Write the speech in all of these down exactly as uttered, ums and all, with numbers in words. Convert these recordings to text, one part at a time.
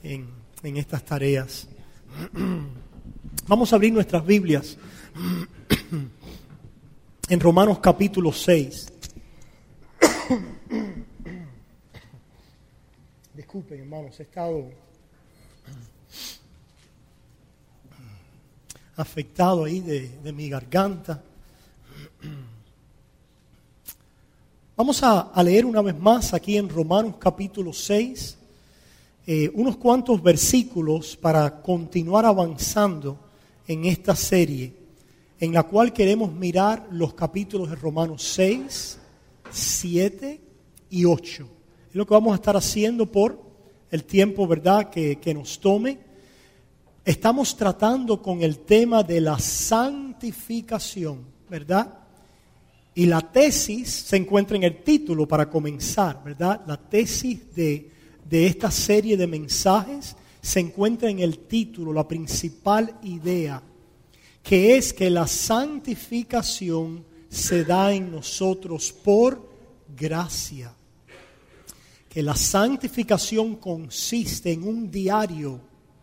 en, en estas tareas. Vamos a abrir nuestras Biblias en Romanos capítulo seis. Disculpen, hermanos, he estado afectado ahí de, de mi garganta. Vamos a, a leer una vez más aquí en Romanos capítulo seis, eh, unos cuantos versículos para continuar avanzando en esta serie, en la cual queremos mirar los capítulos de Romanos seis, siete y ocho. Es lo que vamos a estar haciendo por el tiempo, ¿verdad?, que, que nos tome. Estamos tratando con el tema de la santificación, ¿verdad? Y la tesis se encuentra en el título para comenzar, ¿verdad? La tesis de, de esta serie de mensajes se encuentra en el título, la principal idea, que es que la santificación se da en nosotros por gracia. Que la santificación consiste en un diario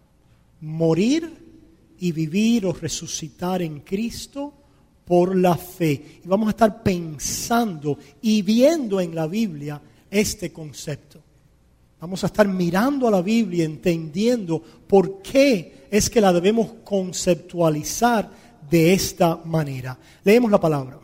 morir y vivir o resucitar en Cristo por la fe. Y vamos a estar pensando y viendo en la Biblia este concepto. Vamos a estar mirando a la Biblia, entendiendo por qué es que la debemos conceptualizar de esta manera. Leemos la palabra.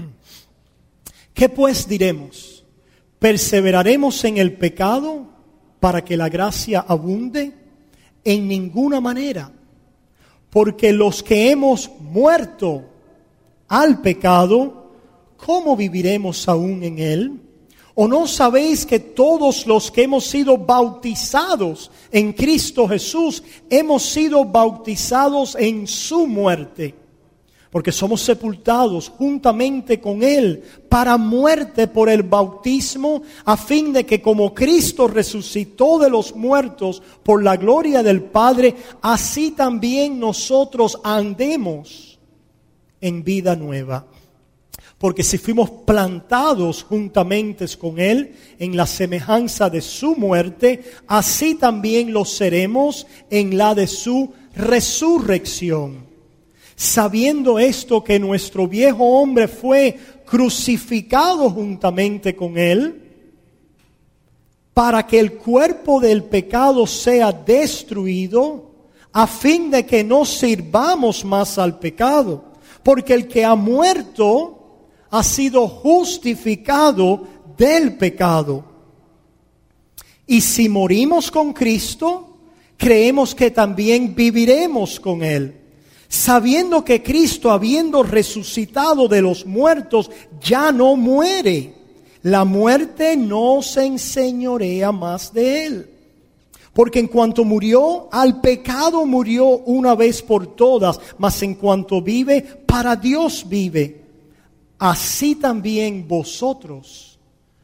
¿Qué pues diremos? ¿Perseveraremos en el pecado para que la gracia abunde? En ninguna manera. Porque los que hemos muerto al pecado, ¿cómo viviremos aún en él? ¿O no sabéis que todos los que hemos sido bautizados en Cristo Jesús, hemos sido bautizados en su muerte? Porque somos sepultados juntamente con Él para muerte por el bautismo, a fin de que como Cristo resucitó de los muertos por la gloria del Padre, así también nosotros andemos en vida nueva. Porque si fuimos plantados juntamente con Él en la semejanza de su muerte, así también lo seremos en la de su resurrección. Sabiendo esto, que nuestro viejo hombre fue crucificado juntamente con Él, para que el cuerpo del pecado sea destruido, a fin de que no sirvamos más al pecado. Porque el que ha muerto ha sido justificado del pecado. Y si morimos con Cristo, creemos que también viviremos con Él. Sabiendo que Cristo, habiendo resucitado de los muertos, ya no muere. La muerte no se enseñorea más de Él. Porque en cuanto murió, al pecado murió una vez por todas, mas en cuanto vive, para Dios vive. Así también vosotros,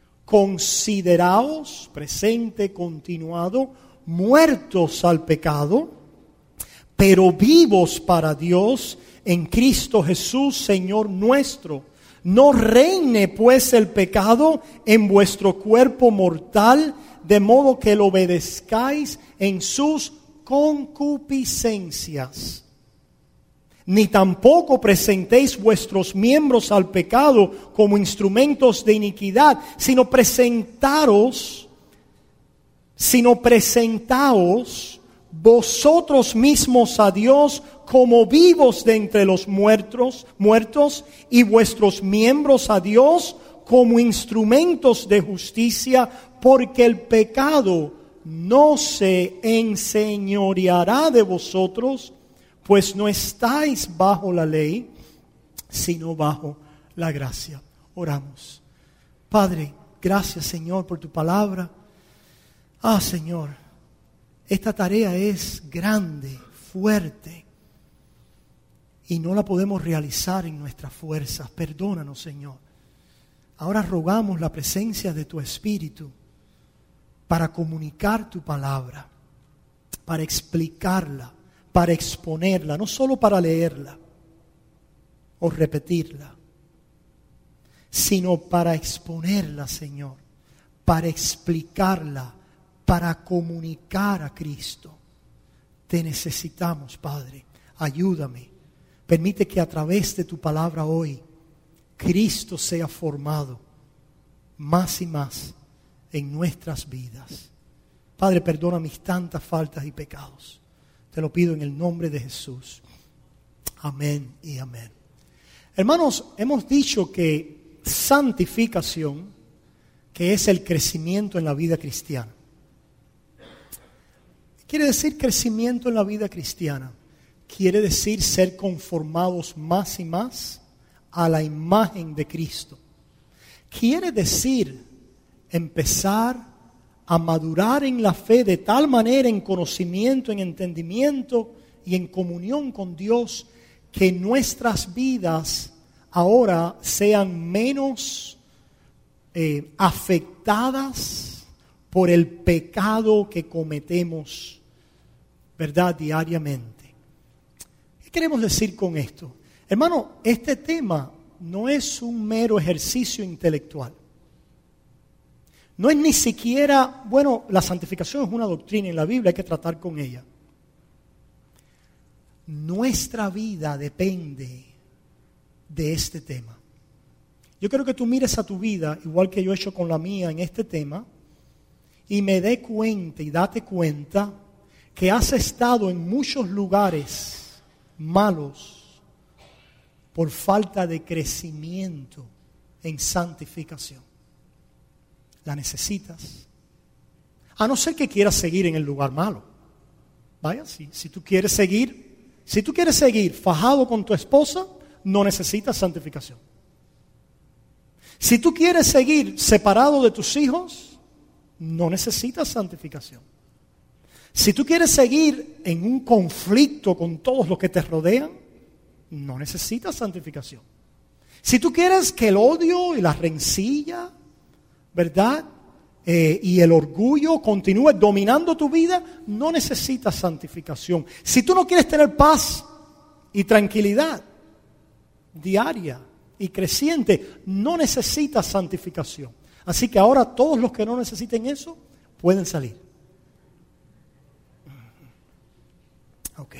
consideraos, presente, continuado, muertos al pecado, pero vivos para Dios en Cristo Jesús, Señor nuestro. No reine pues el pecado en vuestro cuerpo mortal, de modo que lo obedezcáis en sus concupiscencias. Ni tampoco presentéis vuestros miembros al pecado como instrumentos de iniquidad, sino presentaros, sino presentaos vosotros mismos a Dios como vivos de entre los muertos, muertos, y vuestros miembros a Dios como instrumentos de justicia, porque el pecado no se enseñoreará de vosotros, pues no estáis bajo la ley, sino bajo la gracia. Oramos. Padre, gracias, Señor, por tu palabra. Ah, Señor, esta tarea es grande, fuerte, y no la podemos realizar en nuestras fuerzas. Perdónanos, Señor. Ahora rogamos la presencia de tu Espíritu para comunicar tu palabra, para explicarla, para exponerla, no solo para leerla o repetirla, sino para exponerla, Señor, para explicarla, para comunicar a Cristo. Te necesitamos, Padre. Ayúdame. Permite que a través de tu palabra hoy, Cristo sea formado más y más en nuestras vidas. Padre, perdona mis tantas faltas y pecados. Te lo pido en el nombre de Jesús. Amén y amén. Hermanos, hemos dicho que santificación, que es el crecimiento en la vida cristiana. Quiere decir crecimiento en la vida cristiana. Quiere decir ser conformados más y más a la imagen de Cristo. Quiere decir empezar a madurar en la fe de tal manera en conocimiento, en entendimiento y en comunión con Dios, que nuestras vidas ahora sean menos eh, afectadas por el pecado que cometemos, ¿verdad?, diariamente. ¿Qué queremos decir con esto? Hermano, este tema no es un mero ejercicio intelectual. No es ni siquiera, bueno, la santificación es una doctrina en la Biblia, hay que tratar con ella. Nuestra vida depende de este tema. Yo quiero que tú mires a tu vida, igual que yo he hecho con la mía en este tema, y me dé cuenta y date cuenta que has estado en muchos lugares malos por falta de crecimiento en santificación. La necesitas. A no ser que quieras seguir en el lugar malo. Vaya, si, si tú quieres seguir, si tú quieres seguir fajado con tu esposa, no necesitas santificación. Si tú quieres seguir separado de tus hijos, no necesitas santificación. Si tú quieres seguir en un conflicto con todos los que te rodean, no necesitas santificación. Si tú quieres que el odio y la rencilla, ¿verdad?, Eh, y el orgullo continúe dominando tu vida, no necesitas santificación. Si tú no quieres tener paz y tranquilidad diaria y creciente, no necesitas santificación. Así que ahora todos los que no necesiten eso pueden salir. Ok.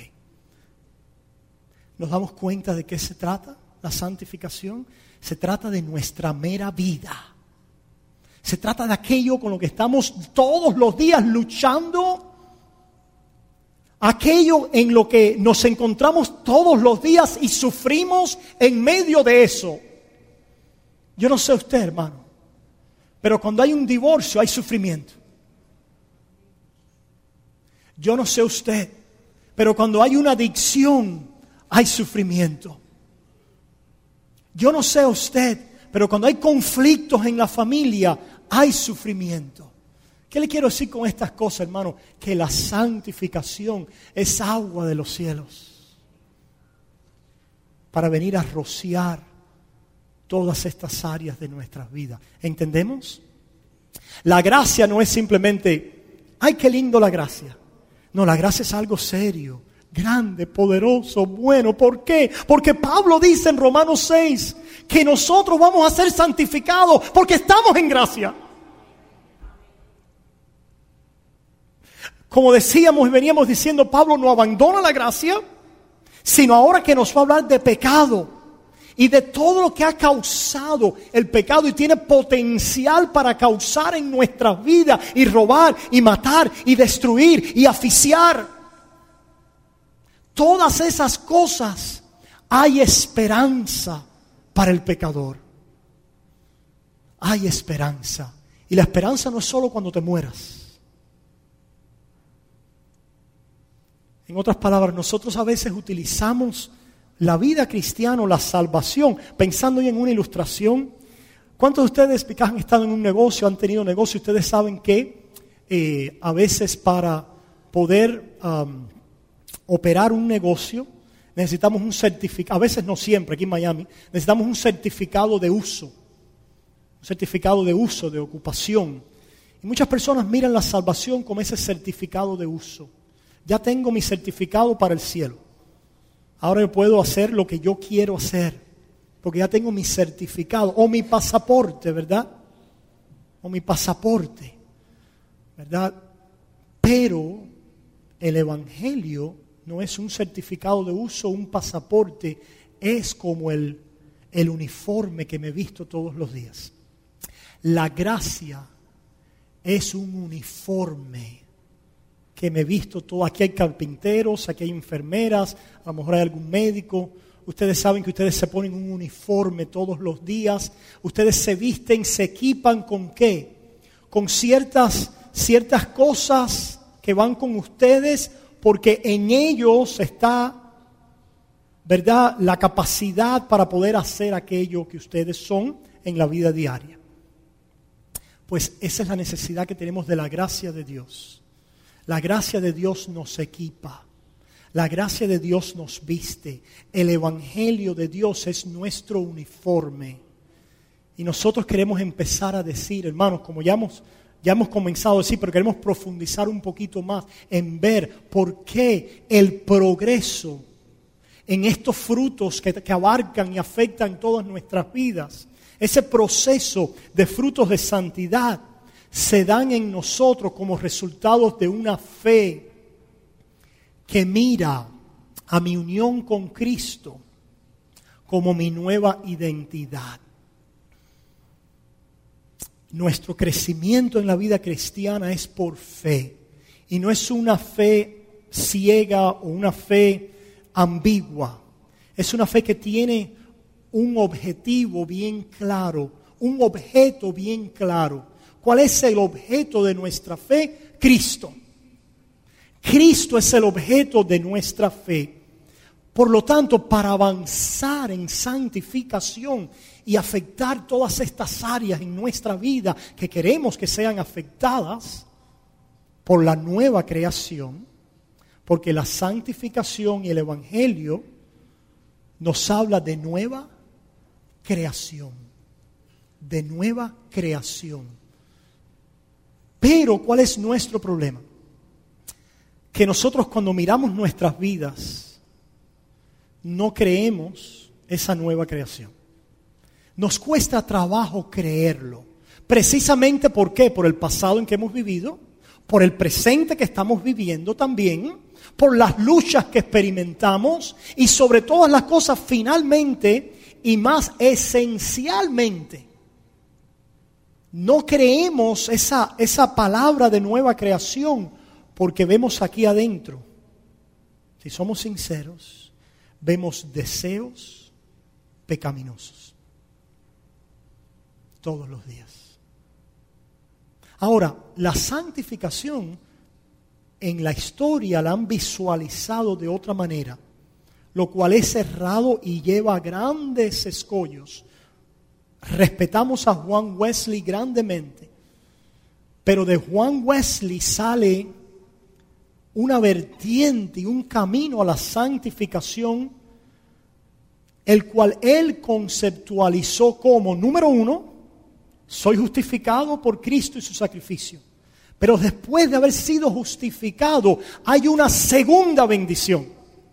¿Nos damos cuenta de qué se trata la santificación? Se trata de nuestra mera vida. Se trata de aquello con lo que estamos todos los días luchando, aquello en lo que nos encontramos todos los días y sufrimos en medio de eso. Yo no sé usted, hermano, pero cuando hay un divorcio hay sufrimiento. Yo no sé usted, pero cuando hay una adicción hay sufrimiento. Yo no sé usted, pero cuando hay conflictos en la familia hay sufrimiento. ¿Qué le quiero decir con estas cosas, hermano? Que la santificación es agua de los cielos para venir a rociar todas estas áreas de nuestras vidas. ¿Entendemos? La gracia no es simplemente, ¡ay, qué lindo la gracia! No, la gracia es algo serio, grande, poderoso, bueno. ¿Por qué? Porque Pablo dice en Romanos seis que nosotros vamos a ser santificados porque estamos en gracia. Como decíamos y veníamos diciendo, Pablo no abandona la gracia, sino ahora que nos va a hablar de pecado y de todo lo que ha causado el pecado y tiene potencial para causar en nuestras vidas y robar y matar y destruir y asfixiar. Todas esas cosas, hay esperanza para el pecador. Hay esperanza. Y la esperanza no es solo cuando te mueras. En otras palabras, nosotros a veces utilizamos la vida cristiana o la salvación pensando en una ilustración. ¿Cuántos de ustedes que han estado en un negocio, han tenido negocio, ustedes saben que eh, a veces para poder um, operar un negocio necesitamos un certificado, a veces no siempre, aquí en Miami, necesitamos un certificado de uso, un certificado de uso, de ocupación. Y muchas personas miran la salvación como ese certificado de uso. Ya tengo mi certificado para el cielo. Ahora yo puedo hacer lo que yo quiero hacer, porque ya tengo mi certificado, o mi pasaporte, ¿verdad? O mi pasaporte, ¿verdad? Pero el Evangelio no es un certificado de uso, un pasaporte, es como el, el uniforme que me visto todos los días. La gracia es un uniforme que me visto todo. Aquí hay carpinteros, aquí hay enfermeras, a lo mejor hay algún médico. Ustedes saben que ustedes se ponen un uniforme todos los días. Ustedes se visten, se equipan ¿con qué? Con ciertas, ciertas cosas que van con ustedes, porque en ellos está, ¿verdad?, la capacidad para poder hacer aquello que ustedes son en la vida diaria. Pues esa es la necesidad que tenemos de la gracia de Dios. La gracia de Dios nos equipa. La gracia de Dios nos viste. El Evangelio de Dios es nuestro uniforme. Y nosotros queremos empezar a decir, hermanos, como ya hemos, ya hemos comenzado a decir, pero queremos profundizar un poquito más en ver por qué el progreso en estos frutos que, que abarcan y afectan todas nuestras vidas, ese proceso de frutos de santidad, se dan en nosotros como resultados de una fe que mira a mi unión con Cristo como mi nueva identidad. Nuestro crecimiento en la vida cristiana es por fe y no es una fe ciega o una fe ambigua. Es una fe que tiene un objetivo bien claro, un objeto bien claro. ¿Cuál es el objeto de nuestra fe? Cristo. Cristo es el objeto de nuestra fe. Por lo tanto, para avanzar en santificación y afectar todas estas áreas en nuestra vida que queremos que sean afectadas por la nueva creación, porque la santificación y el Evangelio nos habla de nueva creación, de nueva creación. Pero, ¿cuál es nuestro problema? Que nosotros cuando miramos nuestras vidas, no creemos esa nueva creación. Nos cuesta trabajo creerlo. Precisamente, ¿por qué? Por el pasado en que hemos vivido, por el presente que estamos viviendo también, por las luchas que experimentamos y sobre todas las cosas, finalmente y más esencialmente, no creemos esa, esa palabra de nueva creación porque vemos aquí adentro, si somos sinceros, vemos deseos pecaminosos todos los días. Ahora, la santificación en la historia la han visualizado de otra manera, lo cual es errado y lleva grandes escollos. Respetamos a Juan Wesley grandemente, pero de Juan Wesley sale una vertiente y un camino a la santificación, el cual él conceptualizó como, número uno, soy justificado por Cristo y su sacrificio. Pero después de haber sido justificado, hay una segunda bendición.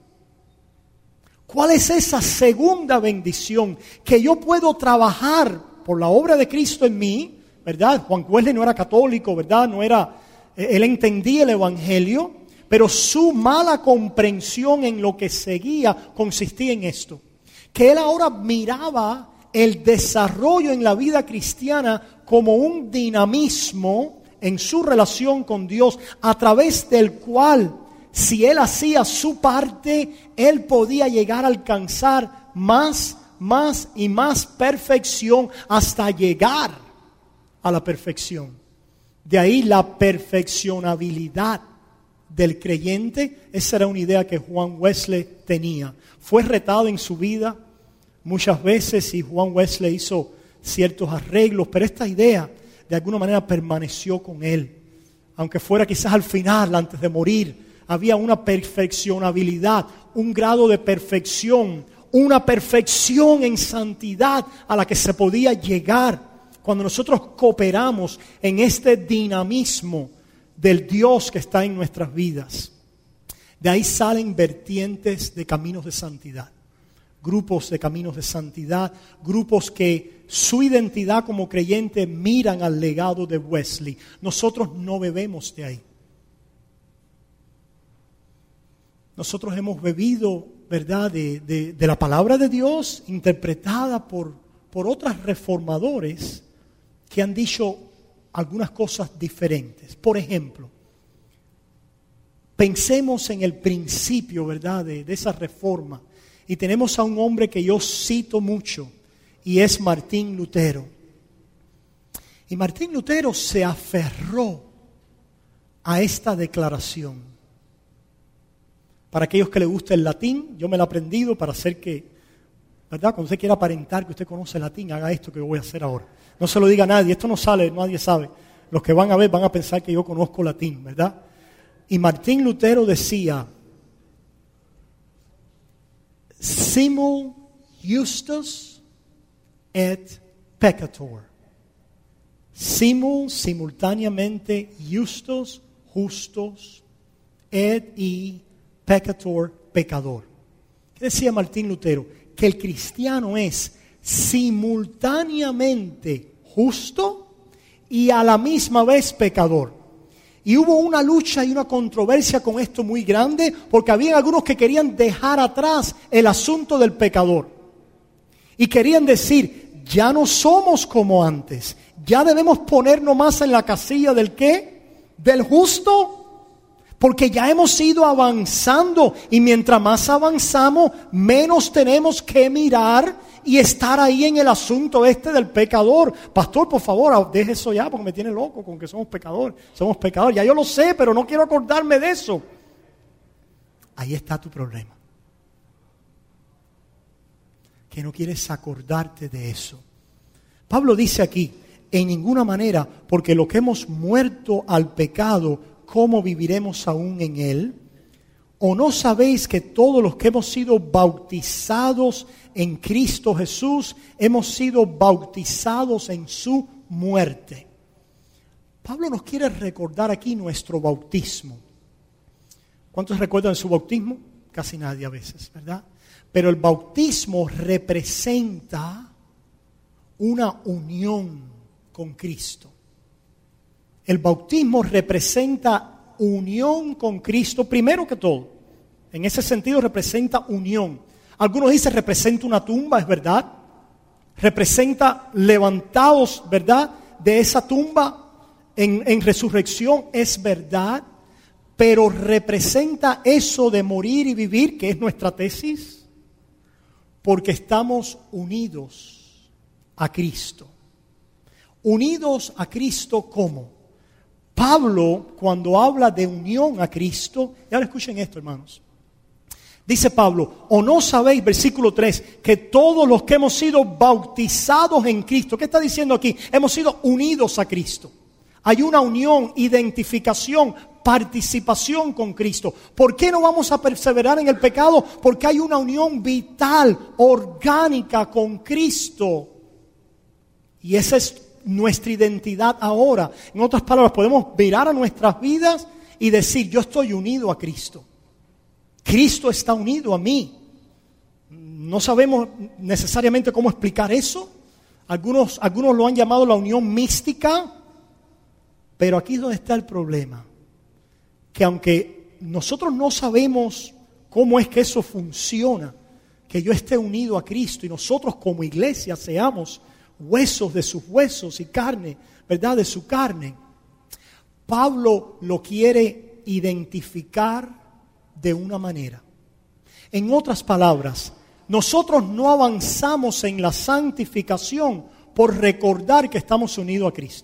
¿Cuál es esa segunda bendición? Que yo puedo trabajar por la obra de Cristo en mí, ¿verdad? Juan Wesley no era católico, ¿verdad? No era, él entendía el Evangelio, pero su mala comprensión en lo que seguía consistía en esto. Que él ahora miraba el desarrollo en la vida cristiana como un dinamismo en su relación con Dios, a través del cual, si él hacía su parte, él podía llegar a alcanzar más, más y más perfección hasta llegar a la perfección. De ahí la perfeccionabilidad del creyente. Esa era una idea que Juan Wesley tenía. Fue retado en su vida muchas veces y Juan Wesley hizo ciertos arreglos, pero esta idea de alguna manera permaneció con él. Aunque fuera quizás al final, antes de morir, había una perfeccionabilidad, un grado de perfección, una perfección en santidad a la que se podía llegar cuando nosotros cooperamos en este dinamismo del Dios que está en nuestras vidas. De ahí salen vertientes de caminos de santidad, grupos de caminos de santidad, grupos que su identidad como creyente miran al legado de Wesley. Nosotros no bebemos de ahí. nosotros hemos bebido, ¿verdad?, de, de, de la palabra de Dios interpretada por, por otros reformadores que han dicho algunas cosas diferentes. Por ejemplo, pensemos en el principio, ¿verdad?, de, de esa reforma. Y tenemos a un hombre que yo cito mucho, y es Martín Lutero. Y Martín Lutero se aferró a esta declaración. Para aquellos que les gusta el latín, yo me lo he aprendido para hacer que, ¿verdad?, cuando usted quiera aparentar que usted conoce el latín, haga esto que voy a hacer ahora. No se lo diga a nadie, esto no sale, nadie sabe. Los que van a ver van a pensar que yo conozco latín, ¿verdad? Y Martín Lutero decía, simul justus et peccator. Simul, simultáneamente, justos, justos, et y peccator, pecador. ¿Qué decía Martín Lutero? Que el cristiano es simultáneamente justo y a la misma vez pecador. Y hubo una lucha y una controversia con esto muy grande, porque había algunos que querían dejar atrás el asunto del pecador. Y querían decir, ya no somos como antes, ya debemos ponernos más en la casilla del ¿qué? Del justo. Porque ya hemos ido avanzando y mientras más avanzamos, menos tenemos que mirar y estar ahí en el asunto este del pecador. Pastor, por favor, deje eso ya porque me tiene loco con que somos pecadores. Somos pecadores, ya yo lo sé, pero no quiero acordarme de eso. Ahí está tu problema. Que no quieres acordarte de eso. Pablo dice aquí, en ninguna manera, porque lo que hemos muerto al pecado, ¿cómo viviremos aún en él? ¿O no sabéis que todos los que hemos sido bautizados en Cristo Jesús, hemos sido bautizados en su muerte? Pablo nos quiere recordar aquí nuestro bautismo. ¿Cuántos recuerdan su bautismo? Casi nadie a veces, ¿verdad? Pero el bautismo representa una unión con Cristo. El bautismo representa unión con Cristo, primero que todo. En ese sentido representa unión. Algunos dicen representa una tumba, es verdad. Representa levantados, ¿verdad?, de esa tumba en, en resurrección, es verdad. Pero representa eso de morir y vivir, que es nuestra tesis, porque estamos unidos a Cristo. Unidos a Cristo, ¿cómo? Pablo, cuando habla de unión a Cristo, y ahora escuchen esto, hermanos. Dice Pablo, ¿o no sabéis, versículo tres, que todos los que hemos sido bautizados en Cristo, ¿qué está diciendo aquí? Hemos sido unidos a Cristo. Hay una unión, identificación, participación con Cristo. ¿Por qué no vamos a perseverar en el pecado? Porque hay una unión vital, orgánica con Cristo. Y esa es nuestra identidad ahora. En otras palabras, podemos mirar a nuestras vidas y decir, yo estoy unido a Cristo. Cristo está unido a mí. No sabemos necesariamente cómo explicar eso. Algunos, algunos lo han llamado la unión mística. Pero aquí es donde está el problema. Que aunque nosotros no sabemos cómo es que eso funciona, que yo esté unido a Cristo y nosotros como iglesia seamos huesos de sus huesos y carne, ¿verdad?, de su carne. Pablo lo quiere identificar de una manera. En otras palabras, nosotros no avanzamos en la santificación por recordar que estamos unidos a Cristo.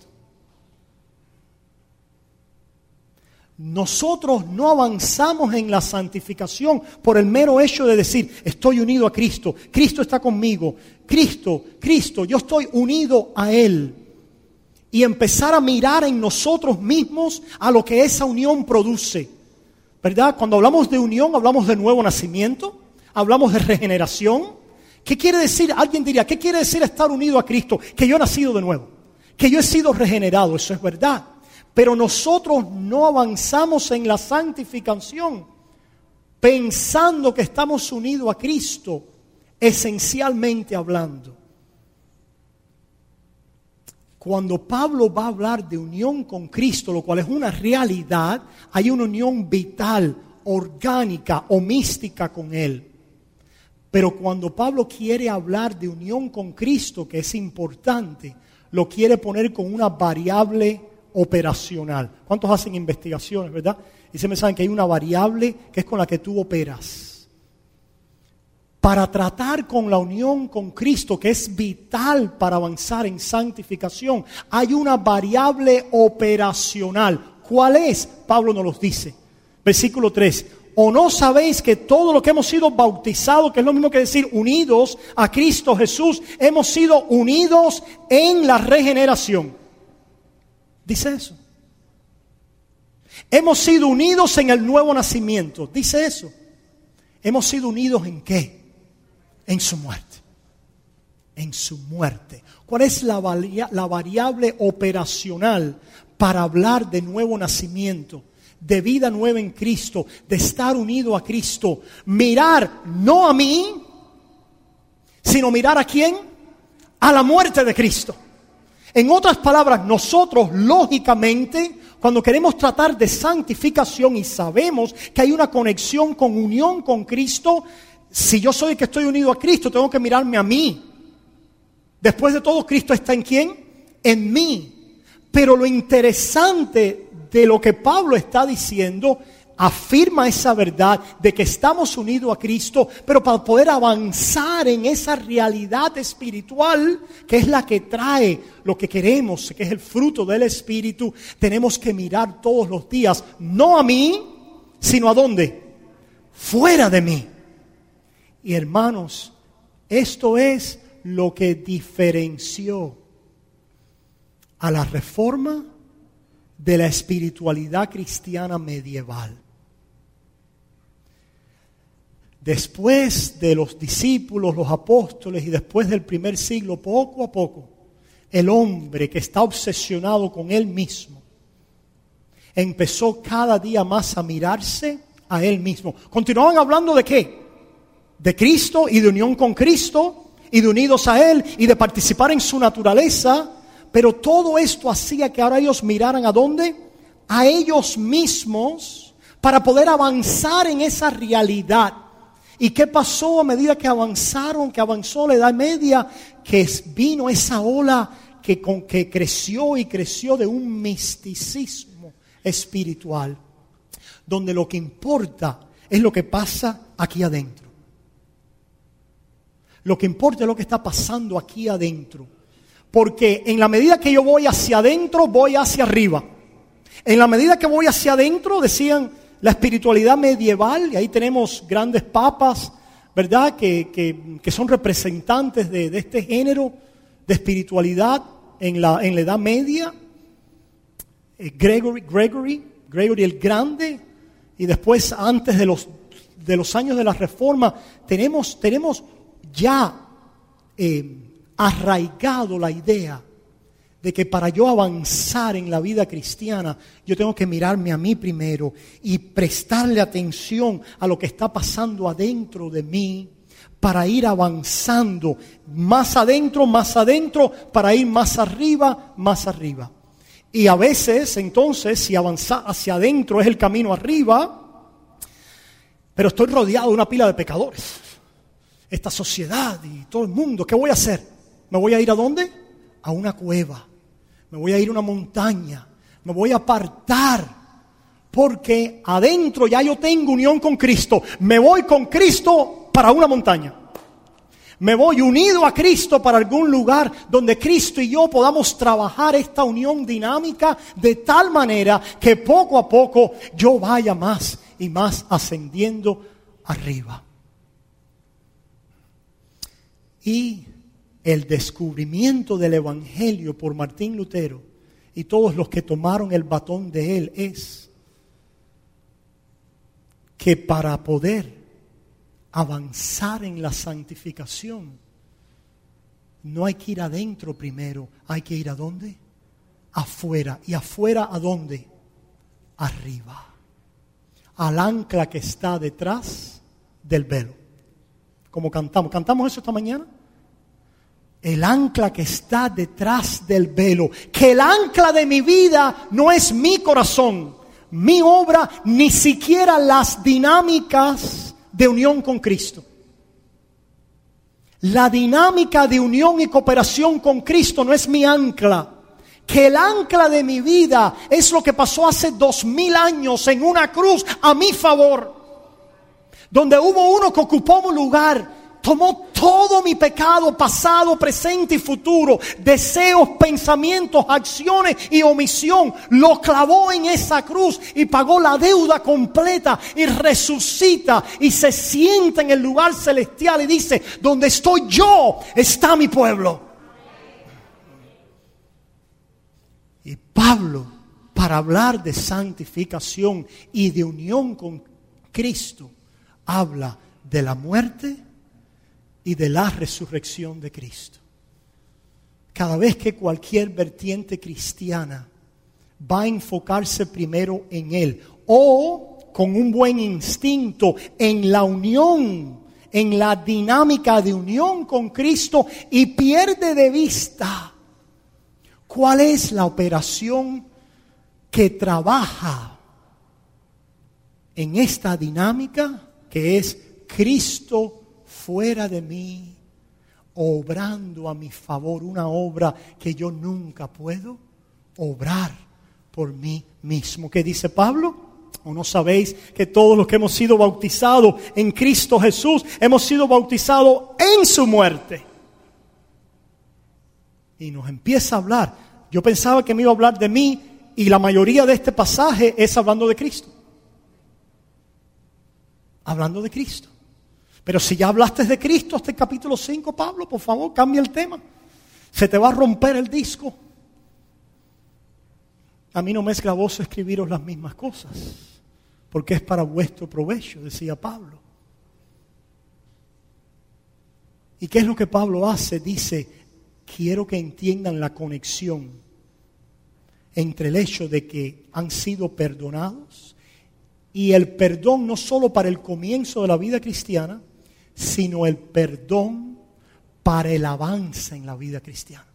Nosotros no avanzamos en la santificación por el mero hecho de decir, estoy unido a Cristo, Cristo está conmigo, Cristo, Cristo, yo estoy unido a Él. Y empezar a mirar en nosotros mismos a lo que esa unión produce. ¿Verdad? Cuando hablamos de unión, hablamos de nuevo nacimiento, hablamos de regeneración. ¿Qué quiere decir? Alguien diría, ¿qué quiere decir estar unido a Cristo? Que yo he nacido de nuevo, que yo he sido regenerado, eso es verdad. Pero nosotros no avanzamos en la santificación pensando que estamos unidos a Cristo, esencialmente hablando. Cuando Pablo va a hablar de unión con Cristo, lo cual es una realidad, hay una unión vital, orgánica o mística con Él. Pero cuando Pablo quiere hablar de unión con Cristo, que es importante, lo quiere poner con una variable operacional. ¿Cuántos hacen investigaciones, verdad? Y se me saben que hay una variable que es con la que tú operas. Para tratar con la unión con Cristo, que es vital para avanzar en santificación, hay una variable operacional. ¿Cuál es? Pablo nos los dice. Versículo tres. ¿O no sabéis que todo lo que hemos sido bautizados, que es lo mismo que decir unidos a Cristo Jesús, hemos sido unidos en la regeneración? Dice eso. Hemos sido unidos en el nuevo nacimiento. Dice eso. Hemos sido unidos ¿en qué? En su muerte. En su muerte. ¿Cuál es la, varia- la variable operacional para hablar de nuevo nacimiento? De vida nueva en Cristo, de estar unido a Cristo. Mirar no a mí, sino mirar a quién? A la muerte de Cristo. En otras palabras, nosotros lógicamente, cuando queremos tratar de santificación y sabemos que hay una conexión con unión con Cristo, si yo soy el que estoy unido a Cristo, tengo que mirarme a mí. Después de todo, Cristo está ¿en quién? En mí. Pero lo interesante de lo que Pablo está diciendo, afirma esa verdad de que estamos unidos a Cristo, pero para poder avanzar en esa realidad espiritual, que es la que trae lo que queremos, que es el fruto del Espíritu, tenemos que mirar todos los días, no a mí, sino ¿a dónde? Fuera de mí. Y hermanos, esto es lo que diferenció a la Reforma de la espiritualidad cristiana medieval. Después de los discípulos, los apóstoles y después del primer siglo, poco a poco, el hombre que está obsesionado con él mismo empezó cada día más a mirarse a él mismo. Continuaban hablando ¿de qué? De Cristo y de unión con Cristo y de unidos a Él y de participar en su naturaleza. Pero todo esto hacía que ahora ellos miraran ¿a dónde? A ellos mismos para poder avanzar en esa realidad. ¿Y qué pasó a medida que avanzaron, que avanzó la Edad Media? Que vino esa ola que, con, que creció y creció de un misticismo espiritual, donde lo que importa es lo que pasa aquí adentro. Lo que importa es lo que está pasando aquí adentro. Porque en la medida que yo voy hacia adentro, voy hacia arriba. En la medida que voy hacia adentro, decían la espiritualidad medieval, y ahí tenemos grandes papas, ¿verdad? Que, que, que son representantes de, de este género de espiritualidad en la, en la Edad Media. Eh, Gregory, Gregory, Gregory el Grande, y después antes de los, de los años de la Reforma, tenemos, tenemos ya Eh, arraigado la idea de que para yo avanzar en la vida cristiana, yo tengo que mirarme a mí primero y prestarle atención a lo que está pasando adentro de mí para ir avanzando más adentro, más adentro, para ir más arriba, más arriba. Y a veces, entonces, si avanzar hacia adentro es el camino arriba, pero estoy rodeado de una pila de pecadores, esta sociedad y todo el mundo, ¿qué voy a hacer? ¿Me voy a ir a dónde? A una cueva. Me voy a ir a una montaña. Me voy a apartar. Porque adentro ya yo tengo unión con Cristo. Me voy con Cristo para una montaña. Me voy unido a Cristo para algún lugar donde Cristo y yo podamos trabajar esta unión dinámica de tal manera que poco a poco yo vaya más y más ascendiendo arriba. Y el descubrimiento del Evangelio por Martín Lutero y todos los que tomaron el batón de él es que para poder avanzar en la santificación no hay que ir adentro primero, hay que ir ¿a dónde? Afuera. ¿Y afuera a dónde? Arriba. Al ancla que está detrás del velo. Como cantamos. ¿Cantamos eso esta mañana? El ancla que está detrás del velo. Que el ancla de mi vida no es mi corazón. mi obra, ni siquiera las dinámicas de unión con Cristo. La dinámica de unión y cooperación con Cristo no es mi ancla. Que el ancla de mi vida es lo que pasó hace dos mil años en una cruz a mi favor. Donde hubo uno que ocupó mi lugar. Tomó todo mi pecado, pasado, presente y futuro, deseos, pensamientos, acciones y omisión. Lo clavó en esa cruz y pagó la deuda completa y resucita y se sienta en el lugar celestial y dice, donde estoy yo, está mi pueblo. Y Pablo, para hablar de santificación y de unión con Cristo, habla de la muerte y de la resurrección de Cristo. Cada vez que cualquier vertiente cristiana va a enfocarse primero en Él, o con un buen instinto en la unión, en la dinámica de unión con Cristo, y pierde de vista cuál es la operación que trabaja en esta dinámica, que es Cristo fuera de mí, obrando a mi favor una obra que yo nunca puedo obrar por mí mismo. ¿Qué dice Pablo? ¿O no sabéis que todos los que hemos sido bautizados en Cristo Jesús, hemos sido bautizados en su muerte? Y nos empieza a hablar. Yo pensaba que me iba a hablar de mí, y la mayoría de este pasaje es hablando de Cristo. Hablando de Cristo. Pero si ya hablaste de Cristo hasta el capítulo cinco, Pablo, por favor, cambia el tema. Se te va a romper el disco. A mí no me es gravoso escribiros las mismas cosas, porque es para vuestro provecho, decía Pablo. ¿Y qué es lo que Pablo hace? Dice, quiero que entiendan la conexión entre el hecho de que han sido perdonados y el perdón no solo para el comienzo de la vida cristiana, sino el perdón para el avance en la vida cristiana.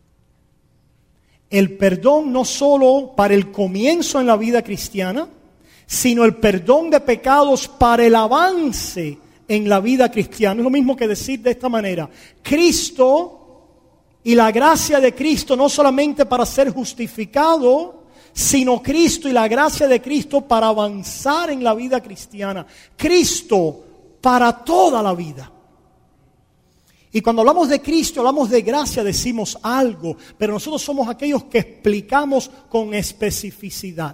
El perdón no solo para el comienzo en la vida cristiana, sino el perdón de pecados para el avance en la vida cristiana. Es lo mismo que decir de esta manera: Cristo y la gracia de Cristo no solamente para ser justificado, sino Cristo y la gracia de Cristo para avanzar en la vida cristiana. Cristo para toda la vida. Y cuando hablamos de Cristo, hablamos de gracia, decimos algo, pero nosotros somos aquellos que explicamos con especificidad.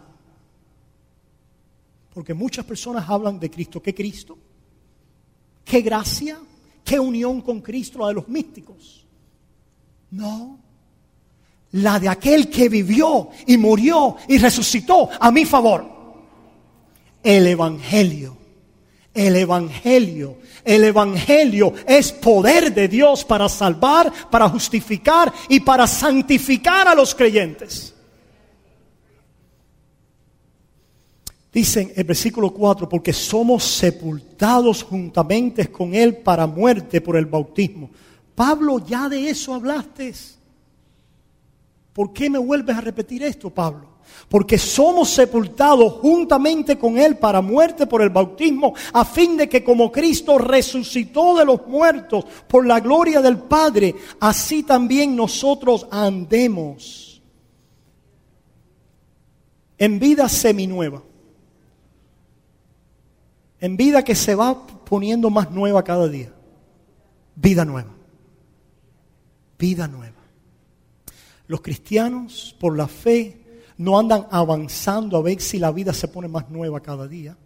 Porque muchas personas hablan de Cristo. ¿Qué Cristo? ¿Qué gracia? ¿Qué unión con Cristo? La de los místicos. No. La de aquel que vivió y murió y resucitó a mi favor. El Evangelio. El Evangelio, el Evangelio es poder de Dios para salvar, para justificar y para santificar a los creyentes. Dicen el versículo cuatro, porque somos sepultados juntamente con Él para muerte por el bautismo. Pablo, ya de eso hablaste. ¿Por qué me vuelves a repetir esto, Pablo? Porque somos sepultados juntamente con Él para muerte por el bautismo, a fin de que como Cristo resucitó de los muertos por la gloria del Padre, así también nosotros andemos en vida seminueva, en vida que se va poniendo más nueva cada día. Vida nueva, vida nueva. Los cristianos, por la fe, no andan avanzando a ver si la vida se pone más nueva cada día.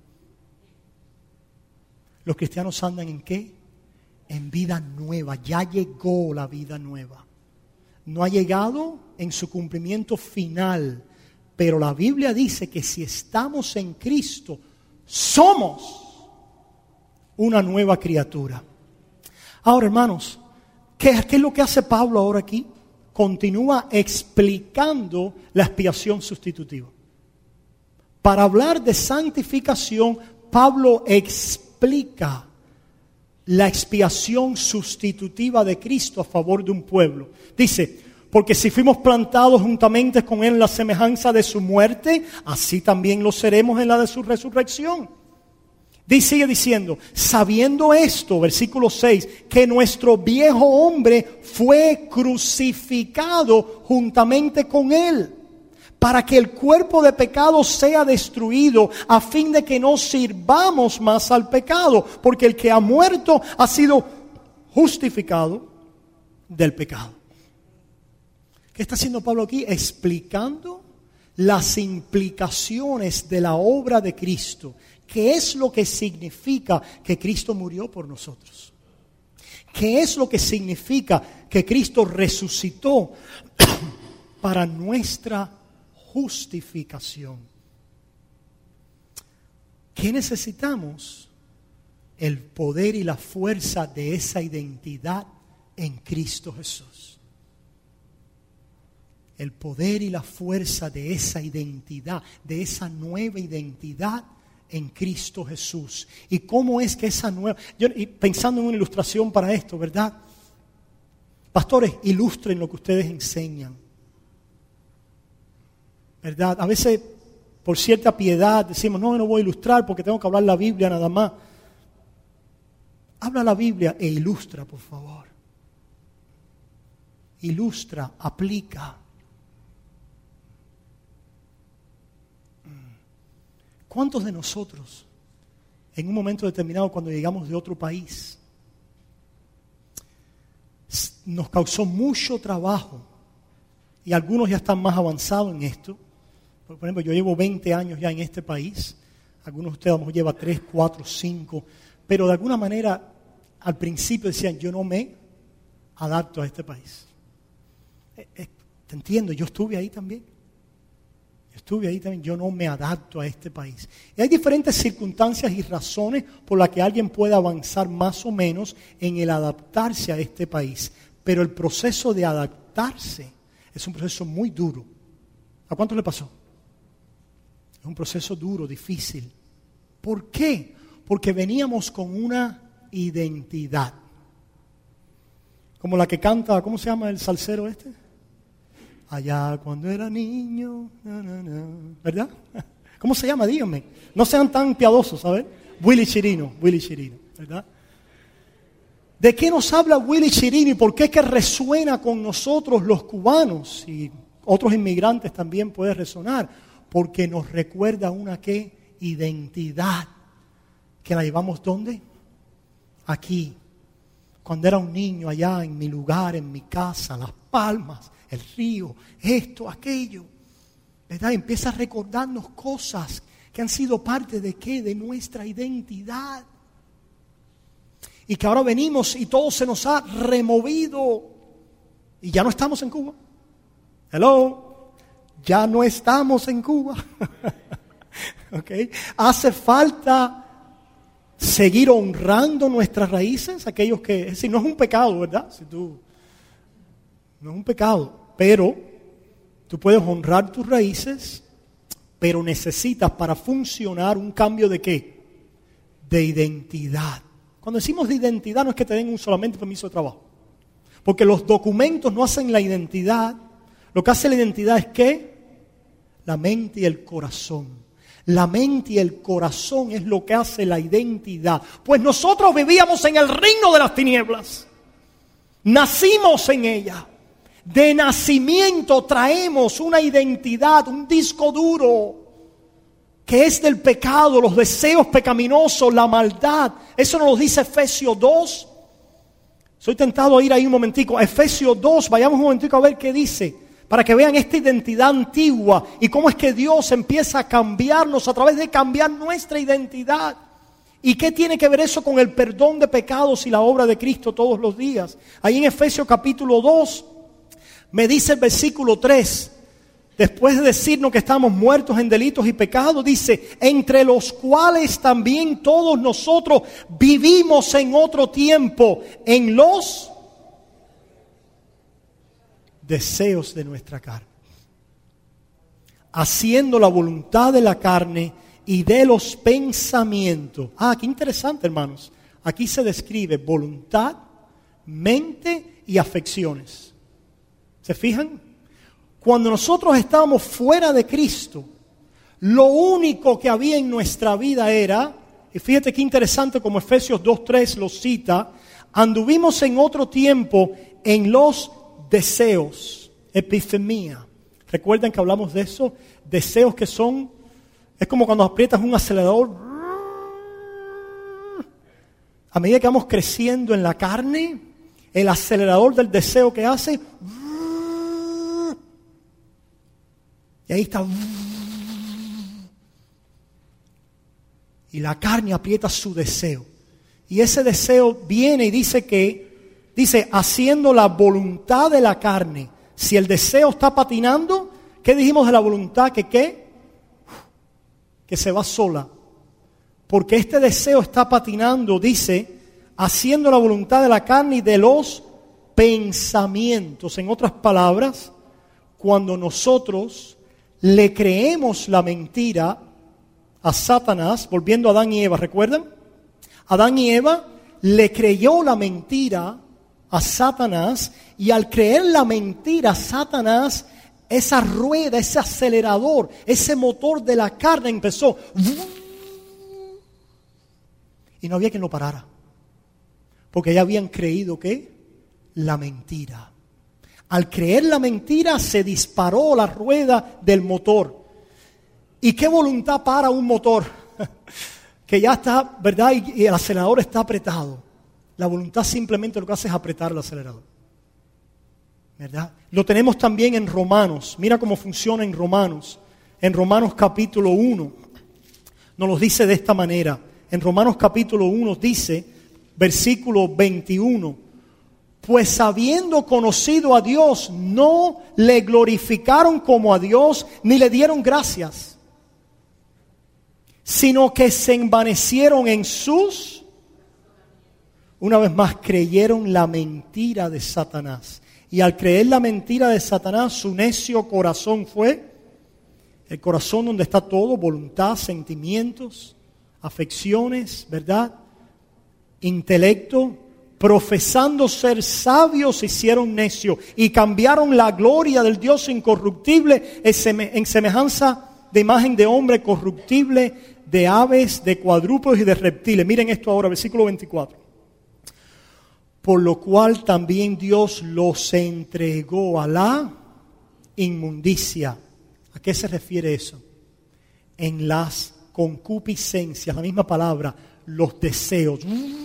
Los cristianos andan ¿en qué? En vida nueva. Ya llegó la vida nueva. No ha llegado en su cumplimiento final, pero la Biblia dice que si estamos en Cristo, somos una nueva criatura. Ahora, hermanos, ¿qué, qué es lo que hace Pablo ahora aquí? Continúa explicando la expiación sustitutiva. Para hablar de santificación, Pablo explica la expiación sustitutiva de Cristo a favor de un pueblo. Dice, Porque si fuimos plantados juntamente con Él en la semejanza de su muerte, así también lo seremos en la de su resurrección. Y sigue diciendo, sabiendo esto, versículo seis, que nuestro viejo hombre fue crucificado juntamente con Él, para que el cuerpo de pecado sea destruido, a fin de que no sirvamos más al pecado, porque el que ha muerto ha sido justificado del pecado. ¿Qué está haciendo Pablo aquí? Explicando las implicaciones de la obra de Cristo. ¿Qué es lo que significa que Cristo murió por nosotros? ¿Qué es lo que significa que Cristo resucitó para nuestra justificación? ¿Qué necesitamos? El poder y la fuerza de esa identidad en Cristo Jesús. El poder y la fuerza de esa identidad, de esa nueva identidad en Cristo Jesús. ¿Y cómo es que esa nueva... Yo, y pensando en una ilustración para esto, ¿verdad? Pastores, ilustren lo que ustedes enseñan. ¿Verdad? A veces, por cierta piedad, decimos, no, no voy a ilustrar porque tengo que hablar la Biblia nada más. Habla la Biblia e ilustra, por favor. Ilustra, aplica. ¿Cuántos de nosotros, en un momento determinado, cuando llegamos de otro país, nos causó mucho trabajo, y algunos ya están más avanzados en esto? Por ejemplo, yo llevo veinte años ya en este país, algunos de ustedes a lo mejor llevan tres, cuatro, cinco, pero de alguna manera al principio decían, yo no me adapto a este país. Te entiendo, yo estuve ahí también. Estuve ahí también, yo no me adapto a este país. Y hay diferentes circunstancias y razones por las que alguien puede avanzar más o menos en el adaptarse a este país. Pero el proceso de adaptarse es un proceso muy duro. ¿A cuánto le pasó? Es un proceso duro, difícil. ¿Por qué? Porque veníamos con una identidad. Como la que canta, ¿cómo se llama el salsero este? Allá cuando era niño, na, na, na. ¿Verdad? ¿Cómo se llama? Díganme. No sean tan piadosos, ¿sabes? Willy Chirino, Willy Chirino, ¿verdad? ¿De qué nos habla Willy Chirino y por qué es que resuena con nosotros los cubanos? Y otros inmigrantes también puede resonar. Porque nos recuerda una ¿qué? Identidad. ¿Que la llevamos dónde? Aquí. Cuando era un niño allá en mi lugar, en mi casa, Las Palmas, el río, esto, aquello, ¿verdad? Empieza a recordarnos cosas que han sido parte de ¿qué? De nuestra identidad. Y que ahora venimos y todo se nos ha removido. Y ya no estamos en Cuba. Hello. Ya no estamos en Cuba. ¿Okay? Hace falta seguir honrando nuestras raíces. Aquellos que, es decir, no es un pecado, ¿verdad? Si tú, no es un pecado. Pero tú puedes honrar tus raíces, pero necesitas para funcionar un cambio de ¿qué? De identidad. Cuando decimos de identidad no es que te den un solamente permiso de trabajo. Porque los documentos no hacen la identidad. Lo que hace la identidad es ¿qué? La mente y el corazón. La mente y el corazón es lo que hace la identidad. Pues nosotros vivíamos en el reino de las tinieblas. Nacimos en ella. De nacimiento traemos una identidad, un disco duro, que es del pecado, los deseos pecaminosos, la maldad. Eso nos lo dice Efesios dos. Soy tentado a ir ahí un momentico. Efesios dos, vayamos un momentico a ver qué dice. Para que vean esta identidad antigua y cómo es que Dios empieza a cambiarnos a través de cambiar nuestra identidad. ¿Y qué tiene que ver eso con el perdón de pecados y la obra de Cristo todos los días? Ahí en Efesios capítulo dos. Me dice el versículo tres, después de decirnos que estamos muertos en delitos y pecados, dice, entre los cuales también todos nosotros vivimos en otro tiempo, en los deseos de nuestra carne, haciendo la voluntad de la carne y de los pensamientos. Ah, qué interesante, hermanos. Aquí se describe voluntad, mente y afecciones. ¿Se fijan? Cuando nosotros estábamos fuera de Cristo, lo único que había en nuestra vida era, y fíjate qué interesante como Efesios dos tres lo cita, anduvimos en otro tiempo en los deseos, epifemia. ¿Recuerdan que hablamos de eso? Deseos que son, es como cuando aprietas un acelerador. A medida que vamos creciendo en la carne, el acelerador del deseo que hace, y ahí está. Y la carne aprieta su deseo. Y ese deseo viene y dice que, dice, haciendo la voluntad de la carne. Si el deseo está patinando, ¿qué dijimos de la voluntad? ¿Que qué? Que se va sola. Porque este deseo está patinando, dice, haciendo la voluntad de la carne y de los pensamientos. En otras palabras, cuando nosotros le creemos la mentira a Satanás, volviendo a Adán y Eva, ¿recuerdan? Adán y Eva le creyó la mentira a Satanás, y al creer la mentira a Satanás, esa rueda, ese acelerador, ese motor de la carne empezó. Y no había quien lo parara. Porque ya habían creído ¿qué? La mentira. Al creer la mentira se disparó la rueda del motor. ¿Y qué voluntad para un motor? Que ya está, ¿verdad? Y el acelerador está apretado. La voluntad simplemente lo que hace es apretar el acelerador. ¿Verdad? Lo tenemos también en Romanos. Mira cómo funciona en Romanos. En Romanos capítulo uno. Nos lo dice de esta manera. En Romanos capítulo uno dice, versículo veintiuno. Pues habiendo conocido a Dios, no le glorificaron como a Dios, ni le dieron gracias, sino que se envanecieron en sus, una vez más, creyeron la mentira de Satanás. Y al creer la mentira de Satanás, su necio corazón fue el corazón donde está todo, voluntad, sentimientos, afecciones, ¿verdad? Intelecto, profesando ser sabios, se hicieron necios y cambiaron la gloria del Dios incorruptible en semejanza de imagen de hombre corruptible, de aves, de cuadrúpedos y de reptiles. Miren esto ahora, versículo veinticuatro. Por lo cual también Dios los entregó a la inmundicia. ¿A qué se refiere eso? En las concupiscencias, la misma palabra, los deseos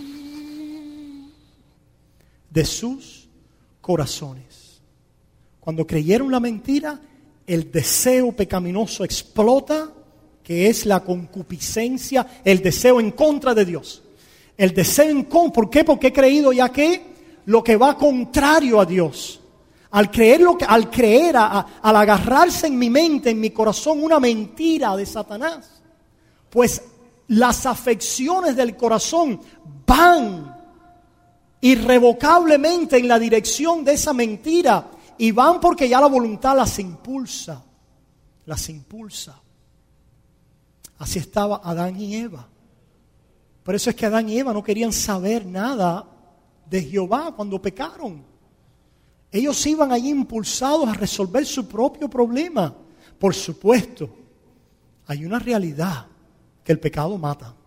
de sus corazones. Cuando creyeron la mentira, el deseo pecaminoso explota, que es la concupiscencia, el deseo en contra de Dios. El deseo en contra, ¿por qué? Porque he creído ya que lo que va contrario a Dios. Al creer, lo que, al, creer a, a, al agarrarse en mi mente, en mi corazón, una mentira de Satanás, pues las afecciones del corazón van irrevocablemente en la dirección de esa mentira y van porque ya la voluntad las impulsa, las impulsa. Así estaba Adán y Eva. Por eso es que Adán y Eva no querían saber nada de Jehová cuando pecaron. Ellos iban allí impulsados a resolver su propio problema. Por supuesto, hay una realidad, que el pecado mata.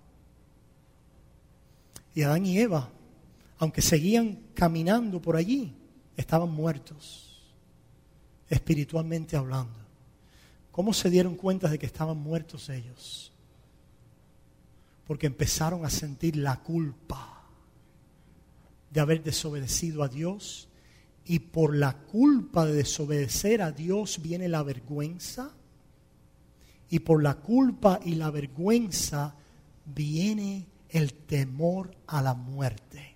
Y Adán y Eva, aunque seguían caminando por allí, estaban muertos, espiritualmente hablando. ¿Cómo se dieron cuenta de que estaban muertos ellos? Porque empezaron a sentir la culpa de haber desobedecido a Dios, y por la culpa de desobedecer a Dios viene la vergüenza, y por la culpa y la vergüenza viene el temor a la muerte.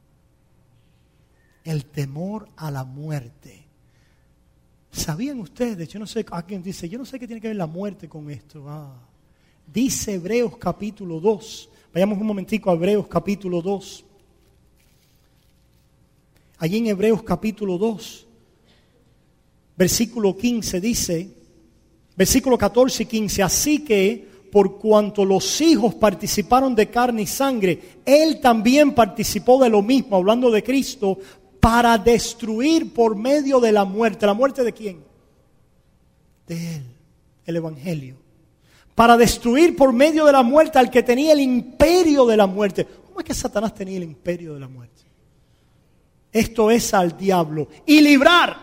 El temor a la muerte. ¿Sabían ustedes? Yo no sé, alguien dice, yo no sé qué tiene que ver la muerte con esto. Ah. Dice Hebreos capítulo dos. Vayamos un momentico a Hebreos capítulo dos. Allí en Hebreos capítulo dos, versículo quince dice, versículo catorce y quince, así que por cuanto los hijos participaron de carne y sangre, Él también participó de lo mismo, hablando de Cristo, para destruir por medio de la muerte. ¿La muerte de quién? De Él, el Evangelio. Para destruir por medio de la muerte al que tenía el imperio de la muerte. ¿Cómo es que Satanás tenía el imperio de la muerte? Esto es al diablo. Y librar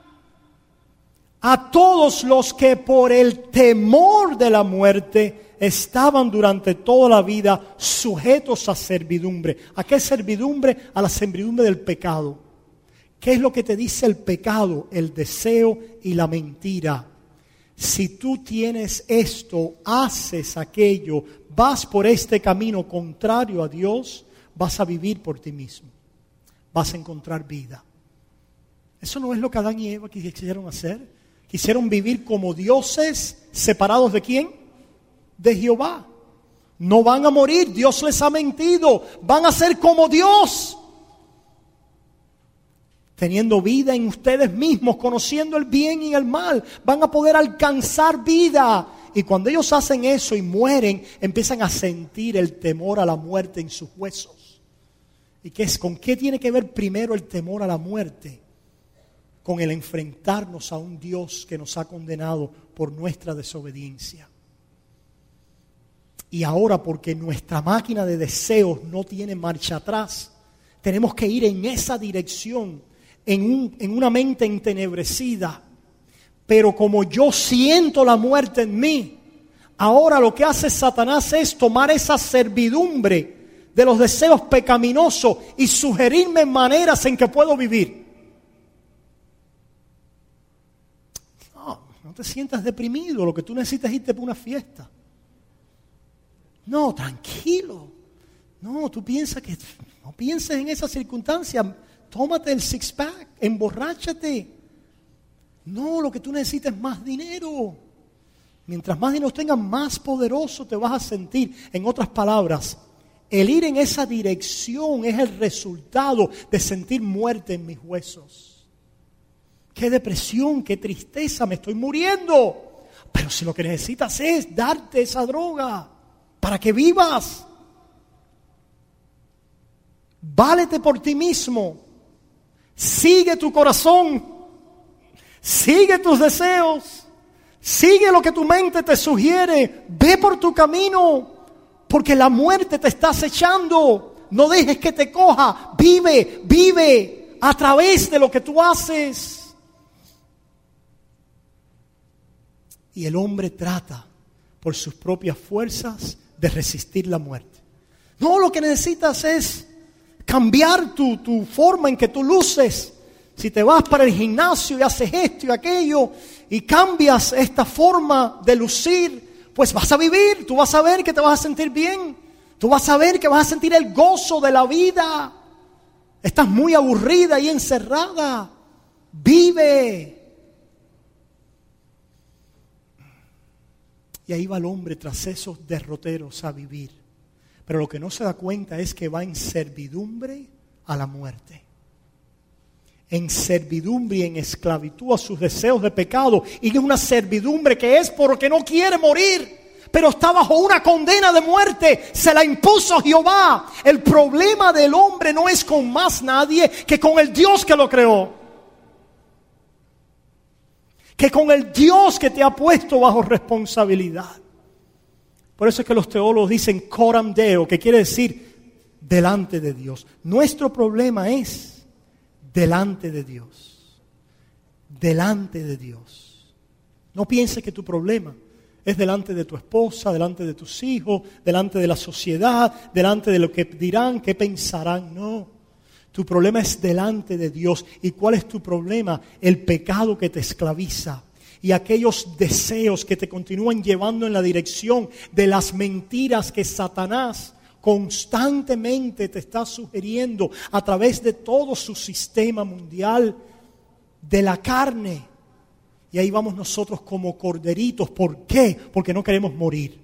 a todos los que por el temor de la muerte estaban durante toda la vida sujetos a servidumbre. ¿A qué servidumbre? A la servidumbre del pecado. ¿Qué es lo que te dice el pecado? El deseo y la mentira. Si tú tienes esto, haces aquello, vas por este camino contrario a Dios, vas a vivir por ti mismo. Vas a encontrar vida. Eso no es lo que Adán y Eva quisieron hacer. Quisieron vivir como dioses, separados ¿de quién? De Jehová. No van a morir, Dios les ha mentido. Van a ser como Dios. Teniendo vida en ustedes mismos, conociendo el bien y el mal, van a poder alcanzar vida. Y cuando ellos hacen eso y mueren, empiezan a sentir el temor a la muerte en sus huesos. ¿Y qué es? ¿Con qué tiene que ver primero el temor a la muerte? Con el enfrentarnos a un Dios que nos ha condenado por nuestra desobediencia. Y ahora, porque nuestra máquina de deseos no tiene marcha atrás, tenemos que ir en esa dirección. En, un, en una mente entenebrecida. Pero como yo siento la muerte en mí, ahora lo que hace Satanás es tomar esa servidumbre de los deseos pecaminosos y sugerirme maneras en que puedo vivir. No, no te sientas deprimido, lo que tú necesitas es irte para una fiesta. No, tranquilo. No, tú piensas que, no pienses en esa circunstancia. Tómate el six pack, emborráchate. No, lo que tú necesitas es más dinero. Mientras más dinero tengas, más poderoso te vas a sentir. En otras palabras, el ir en esa dirección es el resultado de sentir muerte en mis huesos. Qué depresión, qué tristeza, me estoy muriendo. Pero si lo que necesitas es darte esa droga para que vivas. Válete por ti mismo. Sigue tu corazón, sigue tus deseos, sigue lo que tu mente te sugiere, ve por tu camino, porque la muerte te está acechando. No dejes que te coja, vive, vive a través de lo que tú haces. Y el hombre trata por sus propias fuerzas de resistir la muerte. No, lo que necesitas es cambiar tu, tu forma en que tú luces. Si te vas para el gimnasio y haces esto y aquello y cambias esta forma de lucir, pues vas a vivir. Tú vas a ver que te vas a sentir bien. Tú vas a ver que vas a sentir el gozo de la vida. Estás muy aburrida y encerrada. Vive. Y ahí va el hombre tras esos derroteros a vivir. Pero lo que no se da cuenta es que va en servidumbre a la muerte. En servidumbre y en esclavitud a sus deseos de pecado. Y es una servidumbre que es porque no quiere morir. Pero está bajo una condena de muerte. Se la impuso Jehová. El problema del hombre no es con más nadie que con el Dios que lo creó. Que con el Dios que te ha puesto bajo responsabilidad. Por eso es que los teólogos dicen coram Deo, que quiere decir delante de Dios. Nuestro problema es delante de Dios. Delante de Dios. No pienses que tu problema es delante de tu esposa, delante de tus hijos, delante de la sociedad, delante de lo que dirán, qué pensarán. No. Tu problema es delante de Dios. ¿Y cuál es tu problema? El pecado que te esclaviza. Y aquellos deseos que te continúan llevando en la dirección de las mentiras que Satanás constantemente te está sugiriendo a través de todo su sistema mundial de la carne. Y ahí vamos nosotros como corderitos. ¿Por qué? Porque no queremos morir.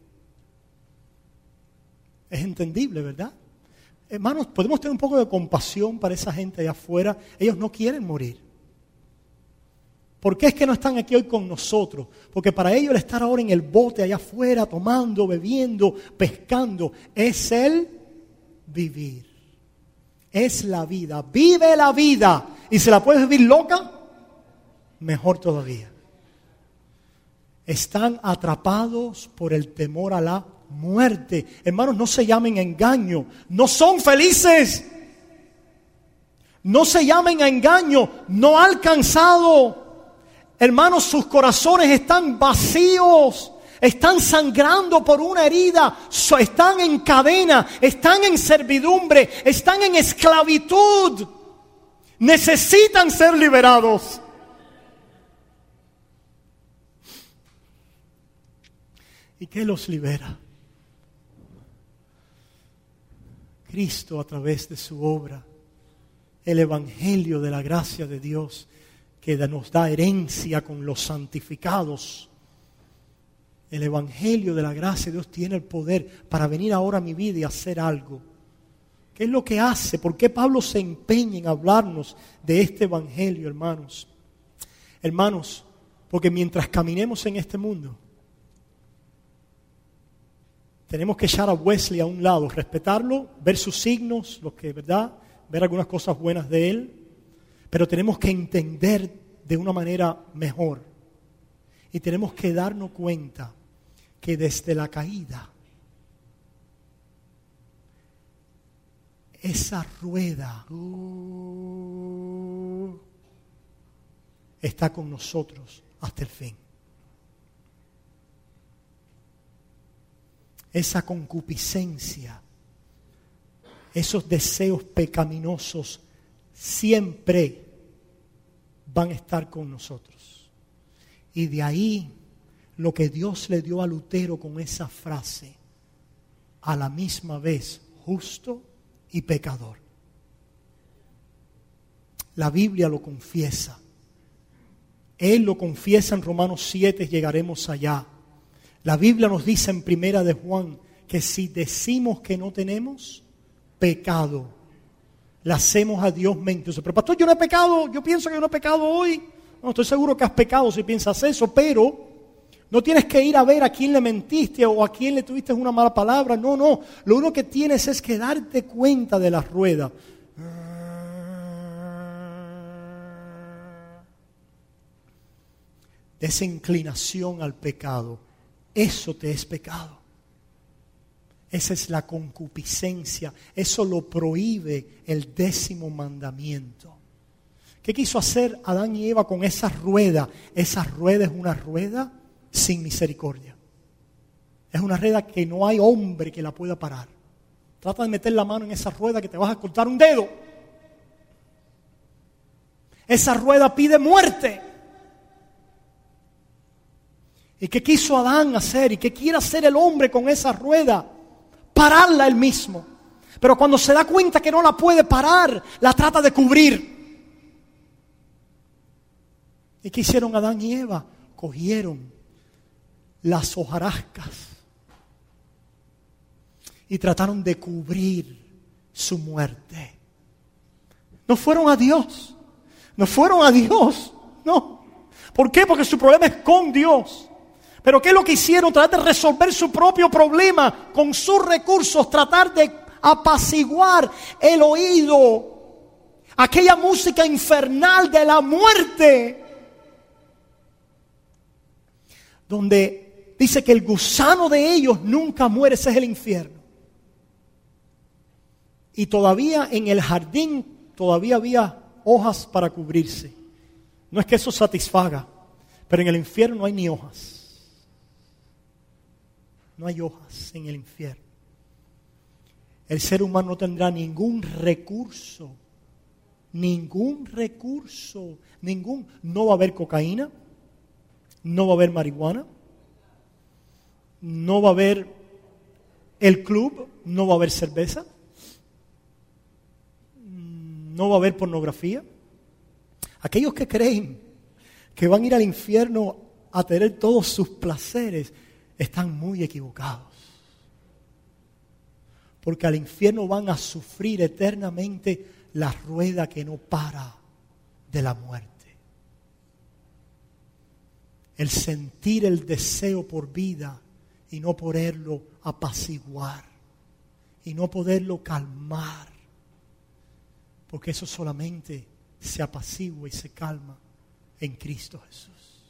Es entendible, ¿verdad? Hermanos, podemos tener un poco de compasión para esa gente allá afuera. Ellos no quieren morir. ¿Por qué es que no están aquí hoy con nosotros? Porque para ellos el estar ahora en el bote allá afuera, tomando, bebiendo, pescando, es el vivir. es la vida. Vive la vida. ¿Y se la puedes vivir loca? Mejor todavía. Están atrapados por el temor a la muerte. Hermanos, no se llamen engaño. No son felices. No se llamen a engaño. No ha alcanzado. Hermanos, sus corazones están vacíos. Están sangrando por una herida. Están en cadena. Están en servidumbre. Están en esclavitud. Necesitan ser liberados. ¿Y qué los libera? Cristo a través de su obra. El evangelio de la gracia de Dios que nos da herencia con los santificados. El evangelio de la gracia de Dios tiene el poder para venir ahora a mi vida y hacer algo. ¿Qué es lo que hace? ¿Por qué Pablo se empeña en hablarnos de este evangelio, hermanos? Hermanos, porque mientras caminemos en este mundo, tenemos que echar a Wesley a un lado, respetarlo, ver sus signos, los que, ¿verdad? Ver algunas cosas buenas de él, pero tenemos que entender de una manera mejor. Y tenemos que darnos cuenta que desde la caída, esa rueda uh, está con nosotros hasta el fin. Esa concupiscencia, esos deseos pecaminosos siempre van a estar con nosotros. Y de ahí lo que Dios le dio a Lutero con esa frase, a la misma vez justo y pecador. La Biblia lo confiesa. Él lo confiesa en Romanos siete, llegaremos allá. La Biblia nos dice en Primera de Juan que si decimos que no tenemos pecado, le hacemos a Dios mentiroso. Pero pastor, yo no he pecado, yo pienso que yo no he pecado hoy. No, estoy seguro que has pecado si piensas eso, pero no tienes que ir a ver a quién le mentiste o a quién le tuviste una mala palabra. No, no. Lo único que tienes es que darte cuenta de la rueda. De esa inclinación al pecado. Eso te es pecado. Esa es la concupiscencia. Eso lo prohíbe el décimo mandamiento. ¿Qué quiso hacer Adán y Eva con esa rueda? Esa rueda es una rueda sin misericordia. Es una rueda que no hay hombre que la pueda parar. Trata de meter la mano en esa rueda que te vas a cortar un dedo. Esa rueda pide muerte. ¿Y qué quiso Adán hacer? ¿Y qué quiere hacer el hombre con esa rueda? Pararla él mismo. Pero cuando se da cuenta que no la puede parar, la trata de cubrir. ¿Y qué hicieron Adán y Eva? Cogieron las hojarascas y trataron de cubrir su muerte. No fueron a Dios. No fueron a Dios. No. ¿Por qué? Porque su problema es con Dios. Pero ¿qué es lo que hicieron? Tratar de resolver su propio problema con sus recursos, tratar de apaciguar el oído, aquella música infernal de la muerte, donde dice que el gusano de ellos nunca muere, ese es el infierno. Y todavía en el jardín, todavía había hojas para cubrirse. No es que eso satisfaga, pero en el infierno no hay ni hojas. No hay hojas en el infierno. El ser humano no tendrá ningún recurso. Ningún recurso. Ningún. No va a haber cocaína. No va a haber marihuana. No va a haber el club. No va a haber cerveza. No va a haber pornografía. Aquellos que creen que van a ir al infierno a tener todos sus placeres están muy equivocados. Porque al infierno van a sufrir eternamente la rueda que no para de la muerte. El sentir el deseo por vida y no poderlo apaciguar y no poderlo calmar. Porque eso solamente se apacigua y se calma en Cristo Jesús.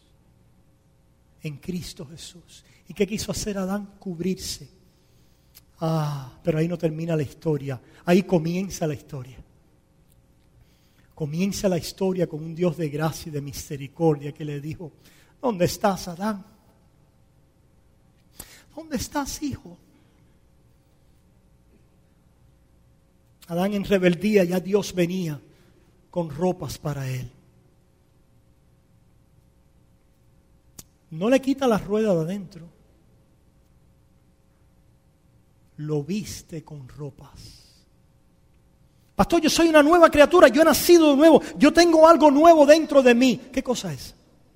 En Cristo Jesús. ¿Y qué quiso hacer Adán? Cubrirse. Ah, pero ahí no termina la historia. Ahí comienza la historia. Comienza la historia con un Dios de gracia y de misericordia que le dijo: ¿dónde estás, Adán? ¿Dónde estás, hijo? Adán en rebeldía, ya Dios venía con ropas para él. No le quita la rueda de adentro. Lo viste con ropas. Pastor, yo soy una nueva criatura, yo he nacido de nuevo, yo tengo algo nuevo dentro de mí. ¿Qué cosa es?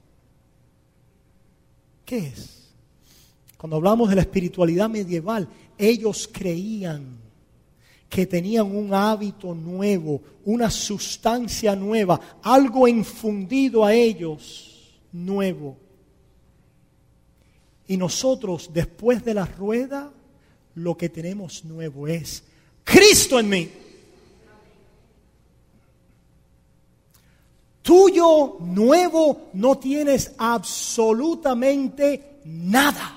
¿Qué es? Cuando hablamos de la espiritualidad medieval, ellos creían que tenían un hábito nuevo, una sustancia nueva, algo infundido a ellos nuevo. Y nosotros, después de la rueda, lo que tenemos nuevo es Cristo en mí. Tuyo nuevo no tienes absolutamente nada.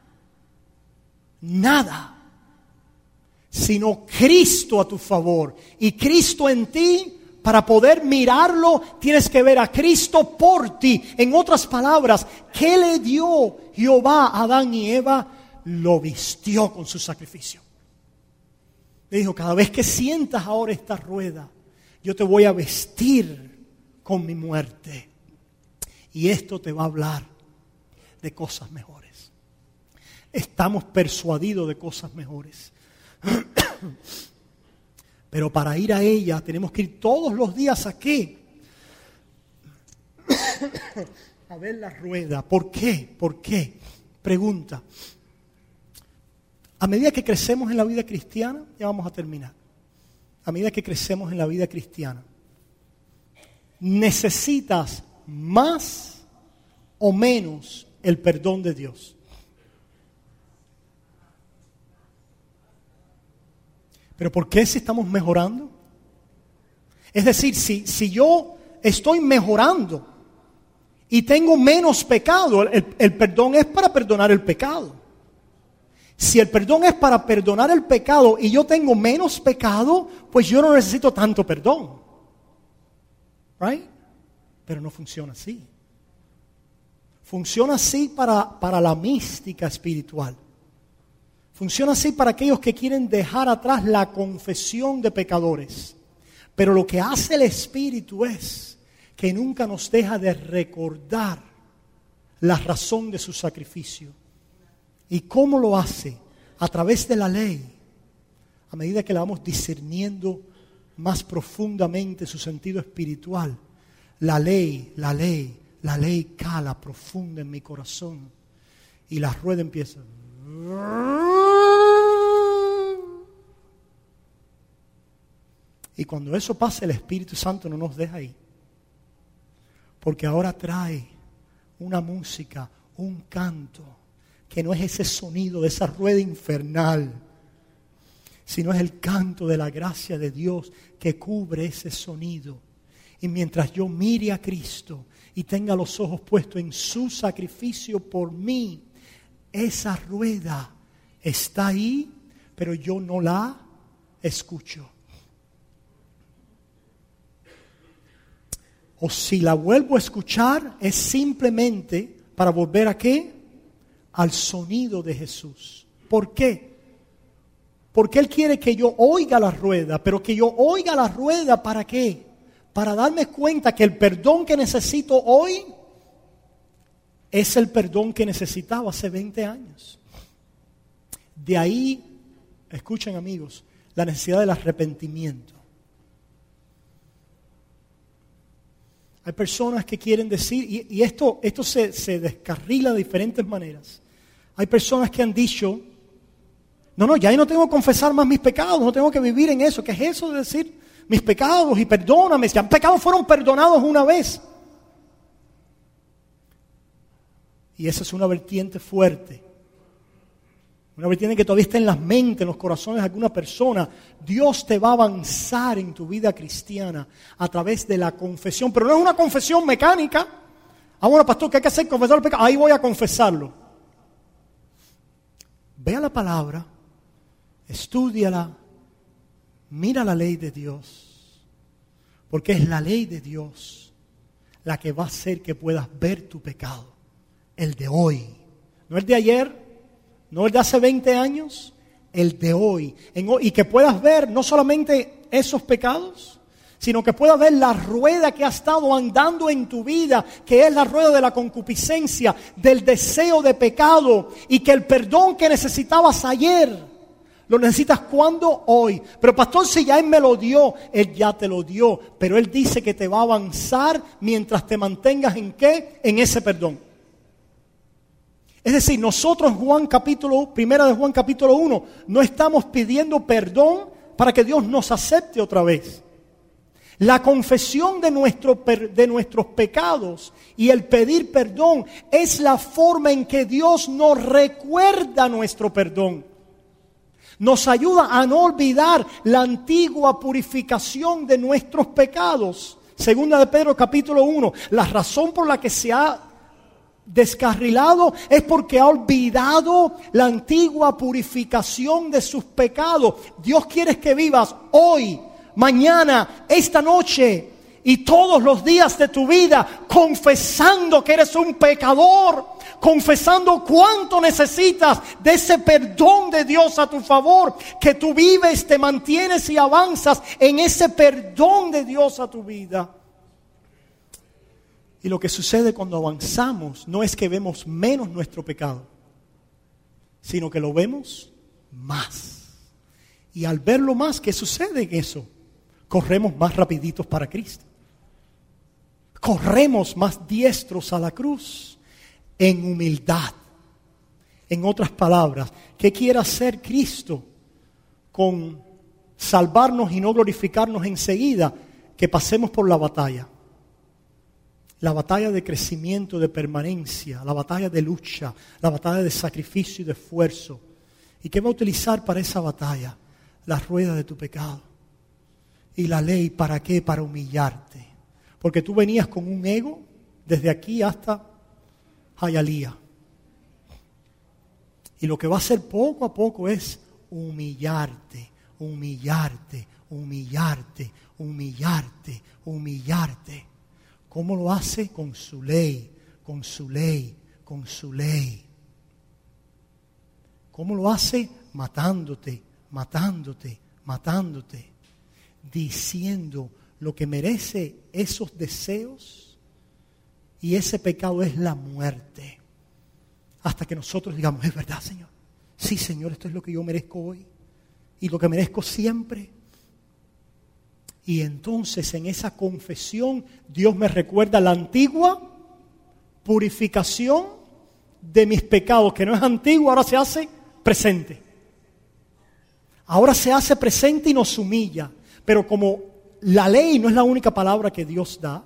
Nada. Sino Cristo a tu favor. Y Cristo en ti, para poder mirarlo, tienes que ver a Cristo por ti. En otras palabras, ¿qué le dio Jehová a Adán y Eva? Lo vistió con su sacrificio. Le dijo: cada vez que sientas ahora esta rueda, yo te voy a vestir con mi muerte. Y esto te va a hablar de cosas mejores. Estamos persuadidos de cosas mejores. Pero para ir a ella tenemos que ir todos los días aquí a ver la rueda. ¿Por qué? ¿Por qué? Pregunta. A medida que crecemos en la vida cristiana, ya vamos a terminar. A medida que crecemos en la vida cristiana, necesitas más o menos el perdón de Dios. ¿Pero por qué si estamos mejorando? Es decir, si, si yo estoy mejorando y tengo menos pecado, el, el perdón es para perdonar el pecado. Si el perdón es para perdonar el pecado y yo tengo menos pecado, pues yo no necesito tanto perdón. ¿Right? Pero no funciona así. Funciona así para, para la mística espiritual. Funciona así para aquellos que quieren dejar atrás la confesión de pecadores. Pero lo que hace el Espíritu es que nunca nos deja de recordar la razón de su sacrificio. ¿Y cómo lo hace? A través de la ley. A medida que la vamos discerniendo más profundamente su sentido espiritual. La ley, la ley, la ley cala profunda en mi corazón. Y la rueda empieza. Y cuando eso pasa, el Espíritu Santo no nos deja ahí. Porque ahora trae una música, un canto, que no es ese sonido de esa rueda infernal, sino es el canto de la gracia de Dios que cubre ese sonido. Y mientras yo mire a Cristo y tenga los ojos puestos en su sacrificio por mí, esa rueda está ahí, pero yo no la escucho. O si la vuelvo a escuchar, es simplemente para volver a ¿qué? Al sonido de Jesús. ¿Por qué? Porque Él quiere que yo oiga la rueda, pero que yo oiga la rueda ¿para qué? Para darme cuenta que el perdón que necesito hoy es el perdón que necesitaba hace veinte años. De ahí, escuchen amigos, la necesidad del arrepentimiento. Hay personas que quieren decir, y, y esto, esto se, se descarrila de diferentes maneras. Hay personas que han dicho, no, no, ya yo no tengo que confesar más mis pecados, no tengo que vivir en eso. ¿Qué es eso de decir mis pecados y perdóname? Si los pecados fueron perdonados una vez. Y esa es una vertiente fuerte. una vertiente que todavía está en las mentes, en los corazones de alguna persona, Dios te va a avanzar en tu vida cristiana a través de la confesión. Pero no es una confesión mecánica. Ah, bueno, pastor, ¿qué hay que hacer? Confesar el pecado. Ahí voy a confesarlo. Ve a la palabra, estúdiala, mira la ley de Dios. Porque es la ley de Dios la que va a hacer que puedas ver tu pecado. El de hoy. No el de ayer. No el de hace veinte años, el de hoy. En, y que puedas ver no solamente esos pecados, sino que puedas ver la rueda que ha estado andando en tu vida, que es la rueda de la concupiscencia, del deseo de pecado, y que el perdón que necesitabas ayer, lo necesitas ¿cuándo? Hoy. Pero pastor, si ya Él me lo dio, Él ya te lo dio, pero Él dice que te va a avanzar mientras te mantengas ¿en qué? En ese perdón. Es decir, nosotros en Juan capítulo, primera de Juan capítulo uno, no estamos pidiendo perdón para que Dios nos acepte otra vez. La confesión de, nuestro, de nuestros pecados y el pedir perdón es la forma en que Dios nos recuerda nuestro perdón. Nos ayuda a no olvidar la antigua purificación de nuestros pecados. Segunda de Pedro capítulo uno, la razón por la que se ha descarrilado es porque ha olvidado la antigua purificación de sus pecados. Dios quiere que vivas hoy, mañana, esta noche y todos los días de tu vida confesando que eres un pecador, confesando cuánto necesitas de ese perdón de Dios a tu favor, que tú vives, te mantienes y avanzas en ese perdón de Dios a tu vida. Y lo que sucede cuando avanzamos no es que vemos menos nuestro pecado, sino que lo vemos más. Y al verlo más, ¿qué sucede en eso? Corremos más rapiditos para Cristo. Corremos más diestros a la cruz en humildad. En otras palabras, ¿qué quiere hacer Cristo con salvarnos y no glorificarnos enseguida? Que pasemos por la batalla. La batalla de crecimiento, de permanencia, la batalla de lucha, la batalla de sacrificio y de esfuerzo. ¿Y qué va a utilizar para esa batalla? La rueda de tu pecado. ¿Y la ley para qué? Para humillarte. Porque tú venías con un ego desde aquí hasta Hialeah. Y lo que va a hacer poco a poco es humillarte, humillarte, humillarte, humillarte, humillarte. ¿Cómo lo hace? Con su ley, con su ley, con su ley. ¿Cómo lo hace? Matándote, matándote, matándote. Diciendo lo que merece esos deseos y ese pecado es la muerte. Hasta que nosotros digamos, es verdad, Señor. Sí, Señor, esto es lo que yo merezco hoy y lo que merezco siempre. Y entonces en esa confesión Dios me recuerda la antigua purificación de mis pecados, que no es antigua, ahora se hace presente. Ahora se hace presente y nos humilla. Pero como la ley no es la única palabra que Dios da,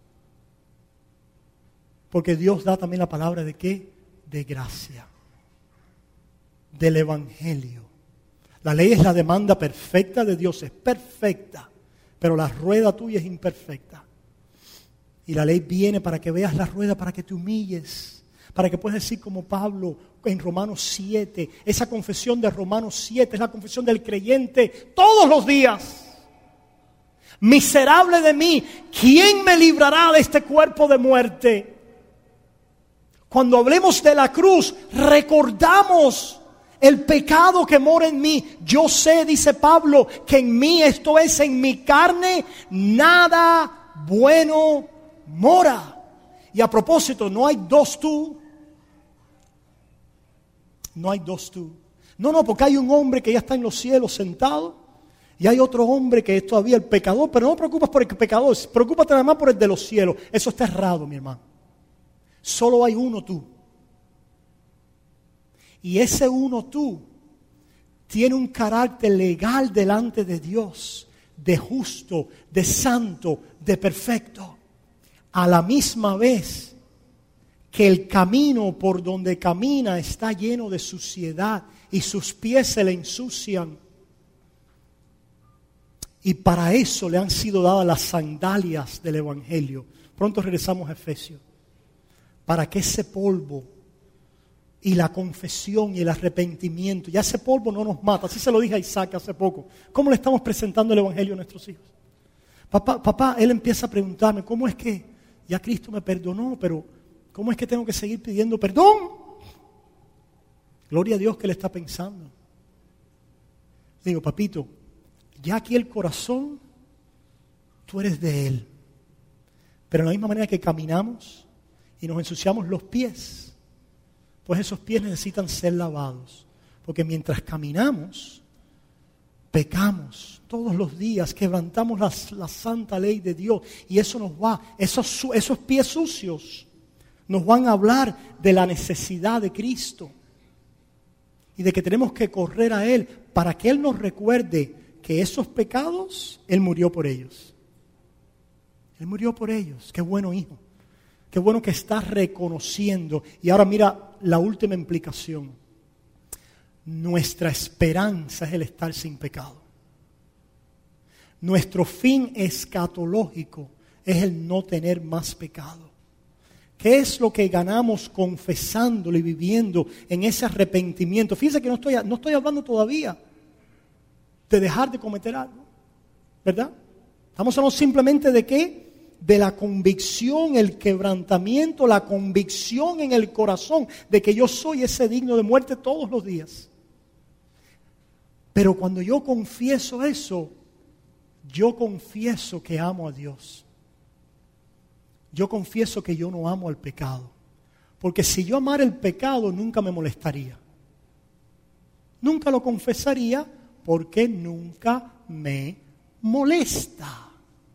porque Dios da también la palabra de ¿qué? De gracia, del evangelio. La ley es la demanda perfecta de Dios, es perfecta. Pero la rueda tuya es imperfecta. Y la ley viene para que veas la rueda, para que te humilles. Para que puedas decir como Pablo en Romanos siete. Esa confesión de Romanos siete es la confesión del creyente todos los días. Miserable de mí, ¿quién me librará de este cuerpo de muerte? Cuando hablemos de la cruz, recordamos el pecado que mora en mí. Yo sé, dice Pablo, que en mí, esto es, en mi carne, nada bueno mora. Y a propósito, no hay dos tú. No hay dos tú. No, no, porque hay un hombre que ya está en los cielos sentado y hay otro hombre que es todavía el pecador. Pero no te preocupes por el pecador, preocúpate nada más por el de los cielos. Eso está errado, mi hermano. Solo hay uno tú. Y ese uno tú tiene un carácter legal delante de Dios, de justo, de santo, de perfecto. A la misma vez que el camino por donde camina está lleno de suciedad y sus pies se le ensucian. Y para eso le han sido dadas las sandalias del Evangelio. Pronto regresamos a Efesios. Para que ese polvo y la confesión y el arrepentimiento, ya ese polvo no nos mata. Así se lo dije a Isaac hace poco. ¿Cómo le estamos presentando el Evangelio a nuestros hijos? Papá, papá, él empieza a preguntarme, ¿cómo es que ya Cristo me perdonó? Pero ¿cómo es que tengo que seguir pidiendo perdón? Gloria a Dios que le está pensando. Digo, papito, ya aquí el corazón, tú eres de Él. Pero de la misma manera que caminamos y nos ensuciamos los pies, pues esos pies necesitan ser lavados. Porque mientras caminamos, pecamos todos los días, quebrantamos la, la santa ley de Dios. Y eso nos va, esos, esos pies sucios nos van a hablar de la necesidad de Cristo. Y de que tenemos que correr a Él para que Él nos recuerde que esos pecados, Él murió por ellos. Él murió por ellos. Qué bueno, hijo. Qué bueno que estás reconociendo. Y ahora mira la última implicación. Nuestra esperanza es el estar sin pecado. Nuestro fin escatológico es el no tener más pecado. ¿Qué es lo que ganamos confesándolo y viviendo en ese arrepentimiento? Fíjense que no estoy, no estoy hablando todavía de dejar de cometer algo, ¿verdad? Estamos hablando simplemente de qué, de la convicción, el quebrantamiento, la convicción en el corazón de que yo soy ese digno de muerte todos los días. Pero cuando yo confieso eso, yo confieso que amo a Dios. Yo confieso que yo no amo al pecado. Porque si yo amara el pecado, nunca me molestaría. Nunca lo confesaría porque nunca me molesta.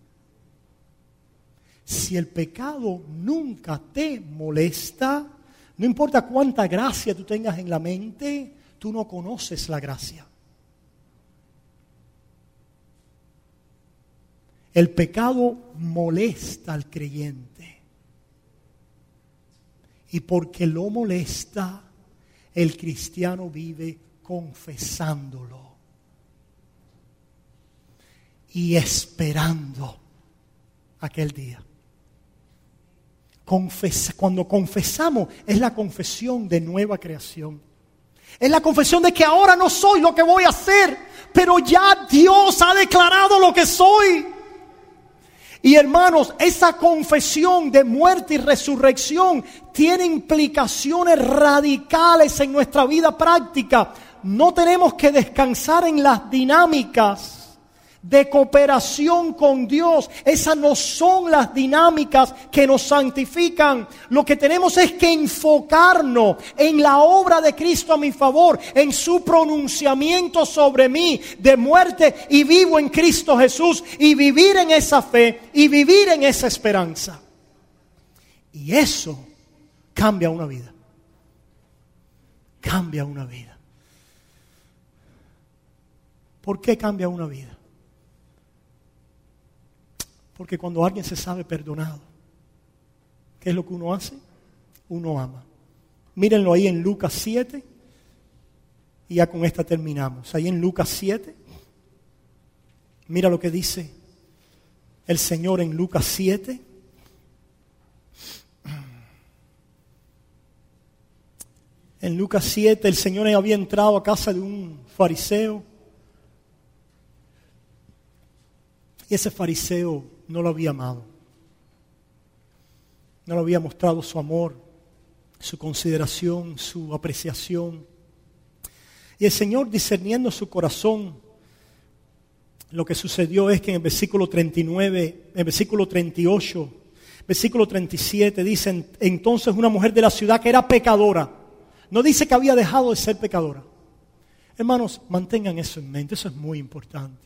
Si el pecado nunca te molesta, no importa cuánta gracia tú tengas en la mente, tú no conoces la gracia. El pecado molesta al creyente. Y porque lo molesta, el cristiano vive confesándolo y esperando aquel día. Confesa, cuando confesamos es la confesión de nueva creación. Es la confesión de que ahora no soy lo que voy a ser, pero ya Dios ha declarado lo que soy. Y hermanos, esa confesión de muerte y resurrección tiene implicaciones radicales en nuestra vida práctica. No tenemos que descansar en las dinámicas de cooperación con Dios. Esas no son las dinámicas que nos santifican. Lo que tenemos es que enfocarnos en la obra de Cristo a mi favor, en su pronunciamiento sobre mí de muerte y vivo en Cristo Jesús, y vivir en esa fe y vivir en esa esperanza. Y eso cambia una vida. Cambia una vida. ¿Por qué cambia una vida? Porque cuando alguien se sabe perdonado, ¿qué es lo que uno hace? Uno ama. Mírenlo ahí en Lucas siete. Y ya con esta terminamos. Ahí en Lucas siete. Mira lo que dice el Señor en Lucas siete. En Lucas siete el Señor había entrado a casa de un fariseo. Y ese fariseo no lo había amado. No le había mostrado su amor, su consideración, su apreciación. Y el Señor, discerniendo su corazón, lo que sucedió es que en el versículo treinta y nueve, en el versículo treinta y ocho, versículo treinta y siete, dicen, entonces una mujer de la ciudad que era pecadora. No dice que había dejado de ser pecadora. Hermanos, mantengan eso en mente, eso es muy importante.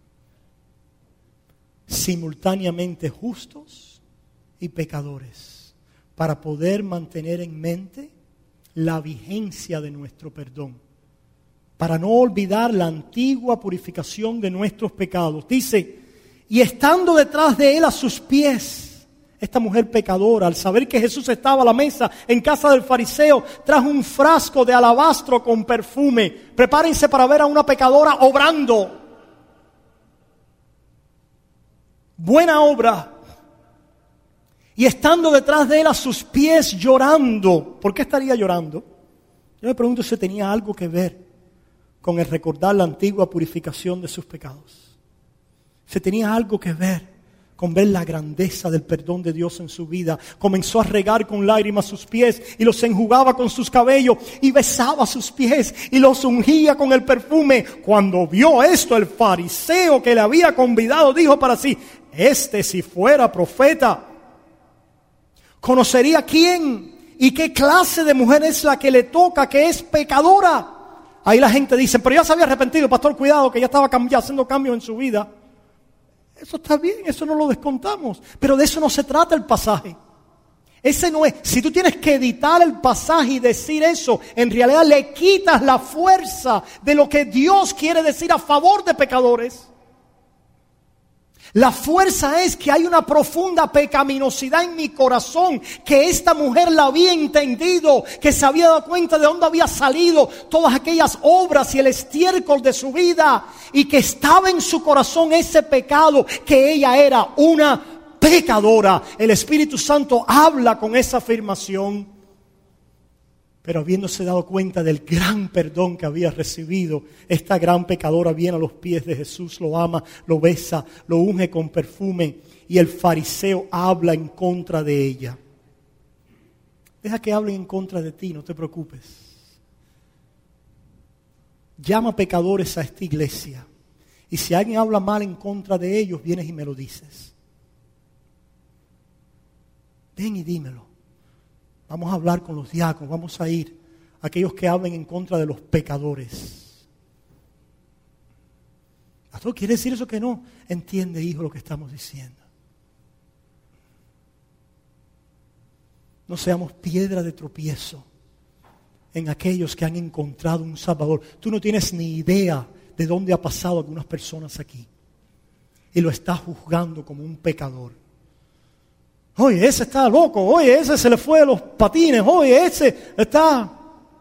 Simultáneamente justos y pecadores, para poder mantener en mente la vigencia de nuestro perdón, para no olvidar la antigua purificación de nuestros pecados. Dice, y estando detrás de él a sus pies, Esta mujer pecadora, al saber que Jesús estaba a la mesa en casa del fariseo, trajo un frasco de alabastro con perfume. Prepárense para ver a una pecadora obrando. Buena obra. Y estando detrás de él a sus pies llorando. ¿Por qué estaría llorando? Yo me pregunto si tenía algo que ver con el recordar la antigua purificación de sus pecados. Si tenía algo que ver con ver la grandeza del perdón de Dios en su vida. Comenzó a regar con lágrimas sus pies y los enjugaba con sus cabellos y besaba sus pies y los ungía con el perfume. Cuando vio esto, el fariseo que le había convidado dijo para sí: este, si fuera profeta, conocería quién y qué clase de mujer es la que le toca, que es pecadora. Ahí la gente dice: pero ya se había arrepentido, pastor, cuidado, que ya estaba ya haciendo cambios en su vida. Eso está bien, eso no lo descontamos, pero de eso no se trata el pasaje. Ese no es. Si tú tienes que editar el pasaje y decir eso, en realidad le quitas la fuerza de lo que Dios quiere decir a favor de pecadores. La fuerza es que hay una profunda pecaminosidad en mi corazón, que esta mujer la había entendido, que se había dado cuenta de dónde había salido todas aquellas obras y el estiércol de su vida, y que estaba en su corazón ese pecado, que ella era una pecadora. El Espíritu Santo habla con esa afirmación. Pero habiéndose dado cuenta del gran perdón que había recibido, esta gran pecadora viene a los pies de Jesús, lo ama, lo besa, lo unge con perfume, y el fariseo habla en contra de ella. Deja que hablen en contra de ti, no te preocupes. Llama pecadores a esta iglesia, y si alguien habla mal en contra de ellos, vienes y me lo dices. Ven y dímelo. Vamos a hablar con los diáconos, vamos a ir a aquellos que hablen en contra de los pecadores. ¿Pastor, quiere decir eso que no? Entiende, hijo, lo que estamos diciendo. No seamos piedra de tropiezo en aquellos que han encontrado un Salvador. Tú no tienes ni idea de dónde ha pasado algunas personas aquí y lo estás juzgando como un pecador. Oye, ese está loco, oye, ese se le fue a los patines, oye, ese está...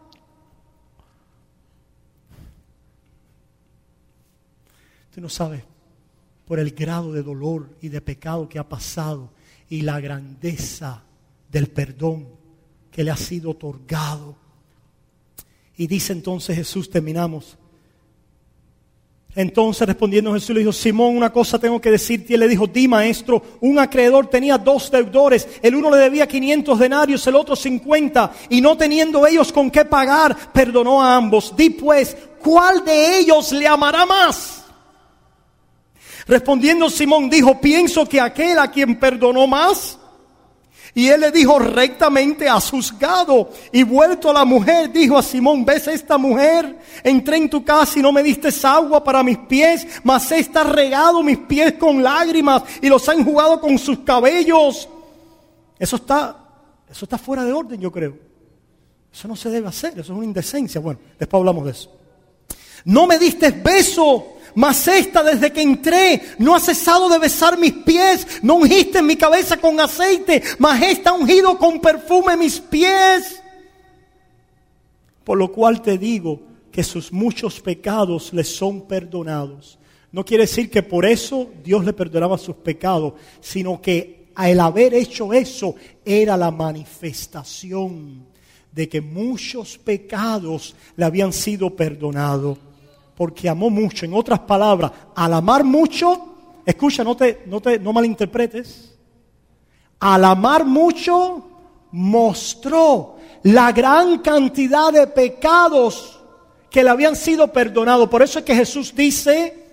Tú no sabes por el grado de dolor y de pecado que ha pasado y la grandeza del perdón que le ha sido otorgado. Y dice entonces Jesús, terminamos. Entonces respondiendo Jesús le dijo: Simón, una cosa tengo que decirte. Y él le dijo: di, maestro. Un acreedor tenía dos deudores. El uno le debía quinientos denarios, el otro cincuenta. Y no teniendo ellos con qué pagar, perdonó a ambos. Di pues, ¿cuál de ellos le amará más? Respondiendo Simón dijo: pienso que aquel a quien perdonó más. Y él le dijo: rectamente has juzgado. Y vuelto a la mujer, dijo a Simón: ¿ves esta mujer? Entré en tu casa y no me diste agua para mis pies, mas esta ha regado mis pies con lágrimas y los ha enjugado con sus cabellos. Eso está, eso está fuera de orden, yo creo. Eso no se debe hacer, eso es una indecencia. Bueno, después hablamos de eso. No me diste beso, mas esta desde que entré no ha cesado de besar mis pies. No ungiste mi cabeza con aceite, mas esta ha ungido con perfume mis pies. Por lo cual te digo que sus muchos pecados les son perdonados. No quiere decir que por eso Dios le perdonaba sus pecados, sino que al haber hecho eso era la manifestación de que muchos pecados le habían sido perdonados. Porque amó mucho. En otras palabras, al amar mucho, escucha, no te, no te, no malinterpretes. Al amar mucho, mostró la gran cantidad de pecados que le habían sido perdonados. Por eso es que Jesús dice: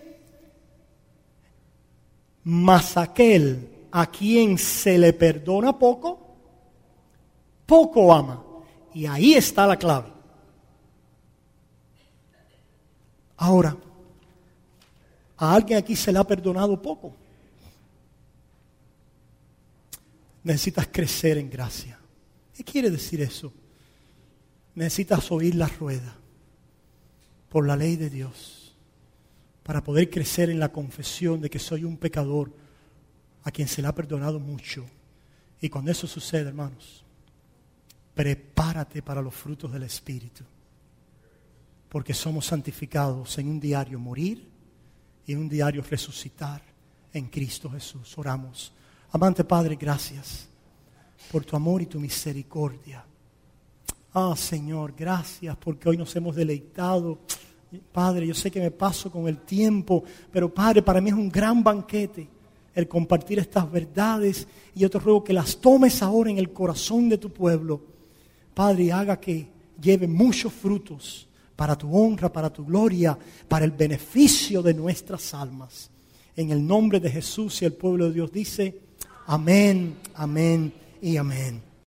mas aquel a quien se le perdona poco, poco ama. Y ahí está la clave. Ahora, a alguien aquí se le ha perdonado poco. Necesitas crecer en gracia. ¿Qué quiere decir eso? Necesitas oír la rueda por la ley de Dios para poder crecer en la confesión de que soy un pecador a quien se le ha perdonado mucho Y cuando eso sucede, hermanos, prepárate para los frutos del Espíritu. Porque somos santificados en un diario morir y en un diario resucitar en Cristo Jesús. Oramos. Amante Padre, gracias por tu amor y tu misericordia. Ah, Señor, gracias porque hoy nos hemos deleitado. Padre, yo sé que me paso con el tiempo, pero Padre, para mí es un gran banquete el compartir estas verdades. Y yo te ruego que las tomes ahora en el corazón de tu pueblo. Padre, y haga que lleve muchos frutos para tu honra, para tu gloria, para el beneficio de nuestras almas. En el nombre de Jesús y el pueblo de Dios dice, amén, amén y amén.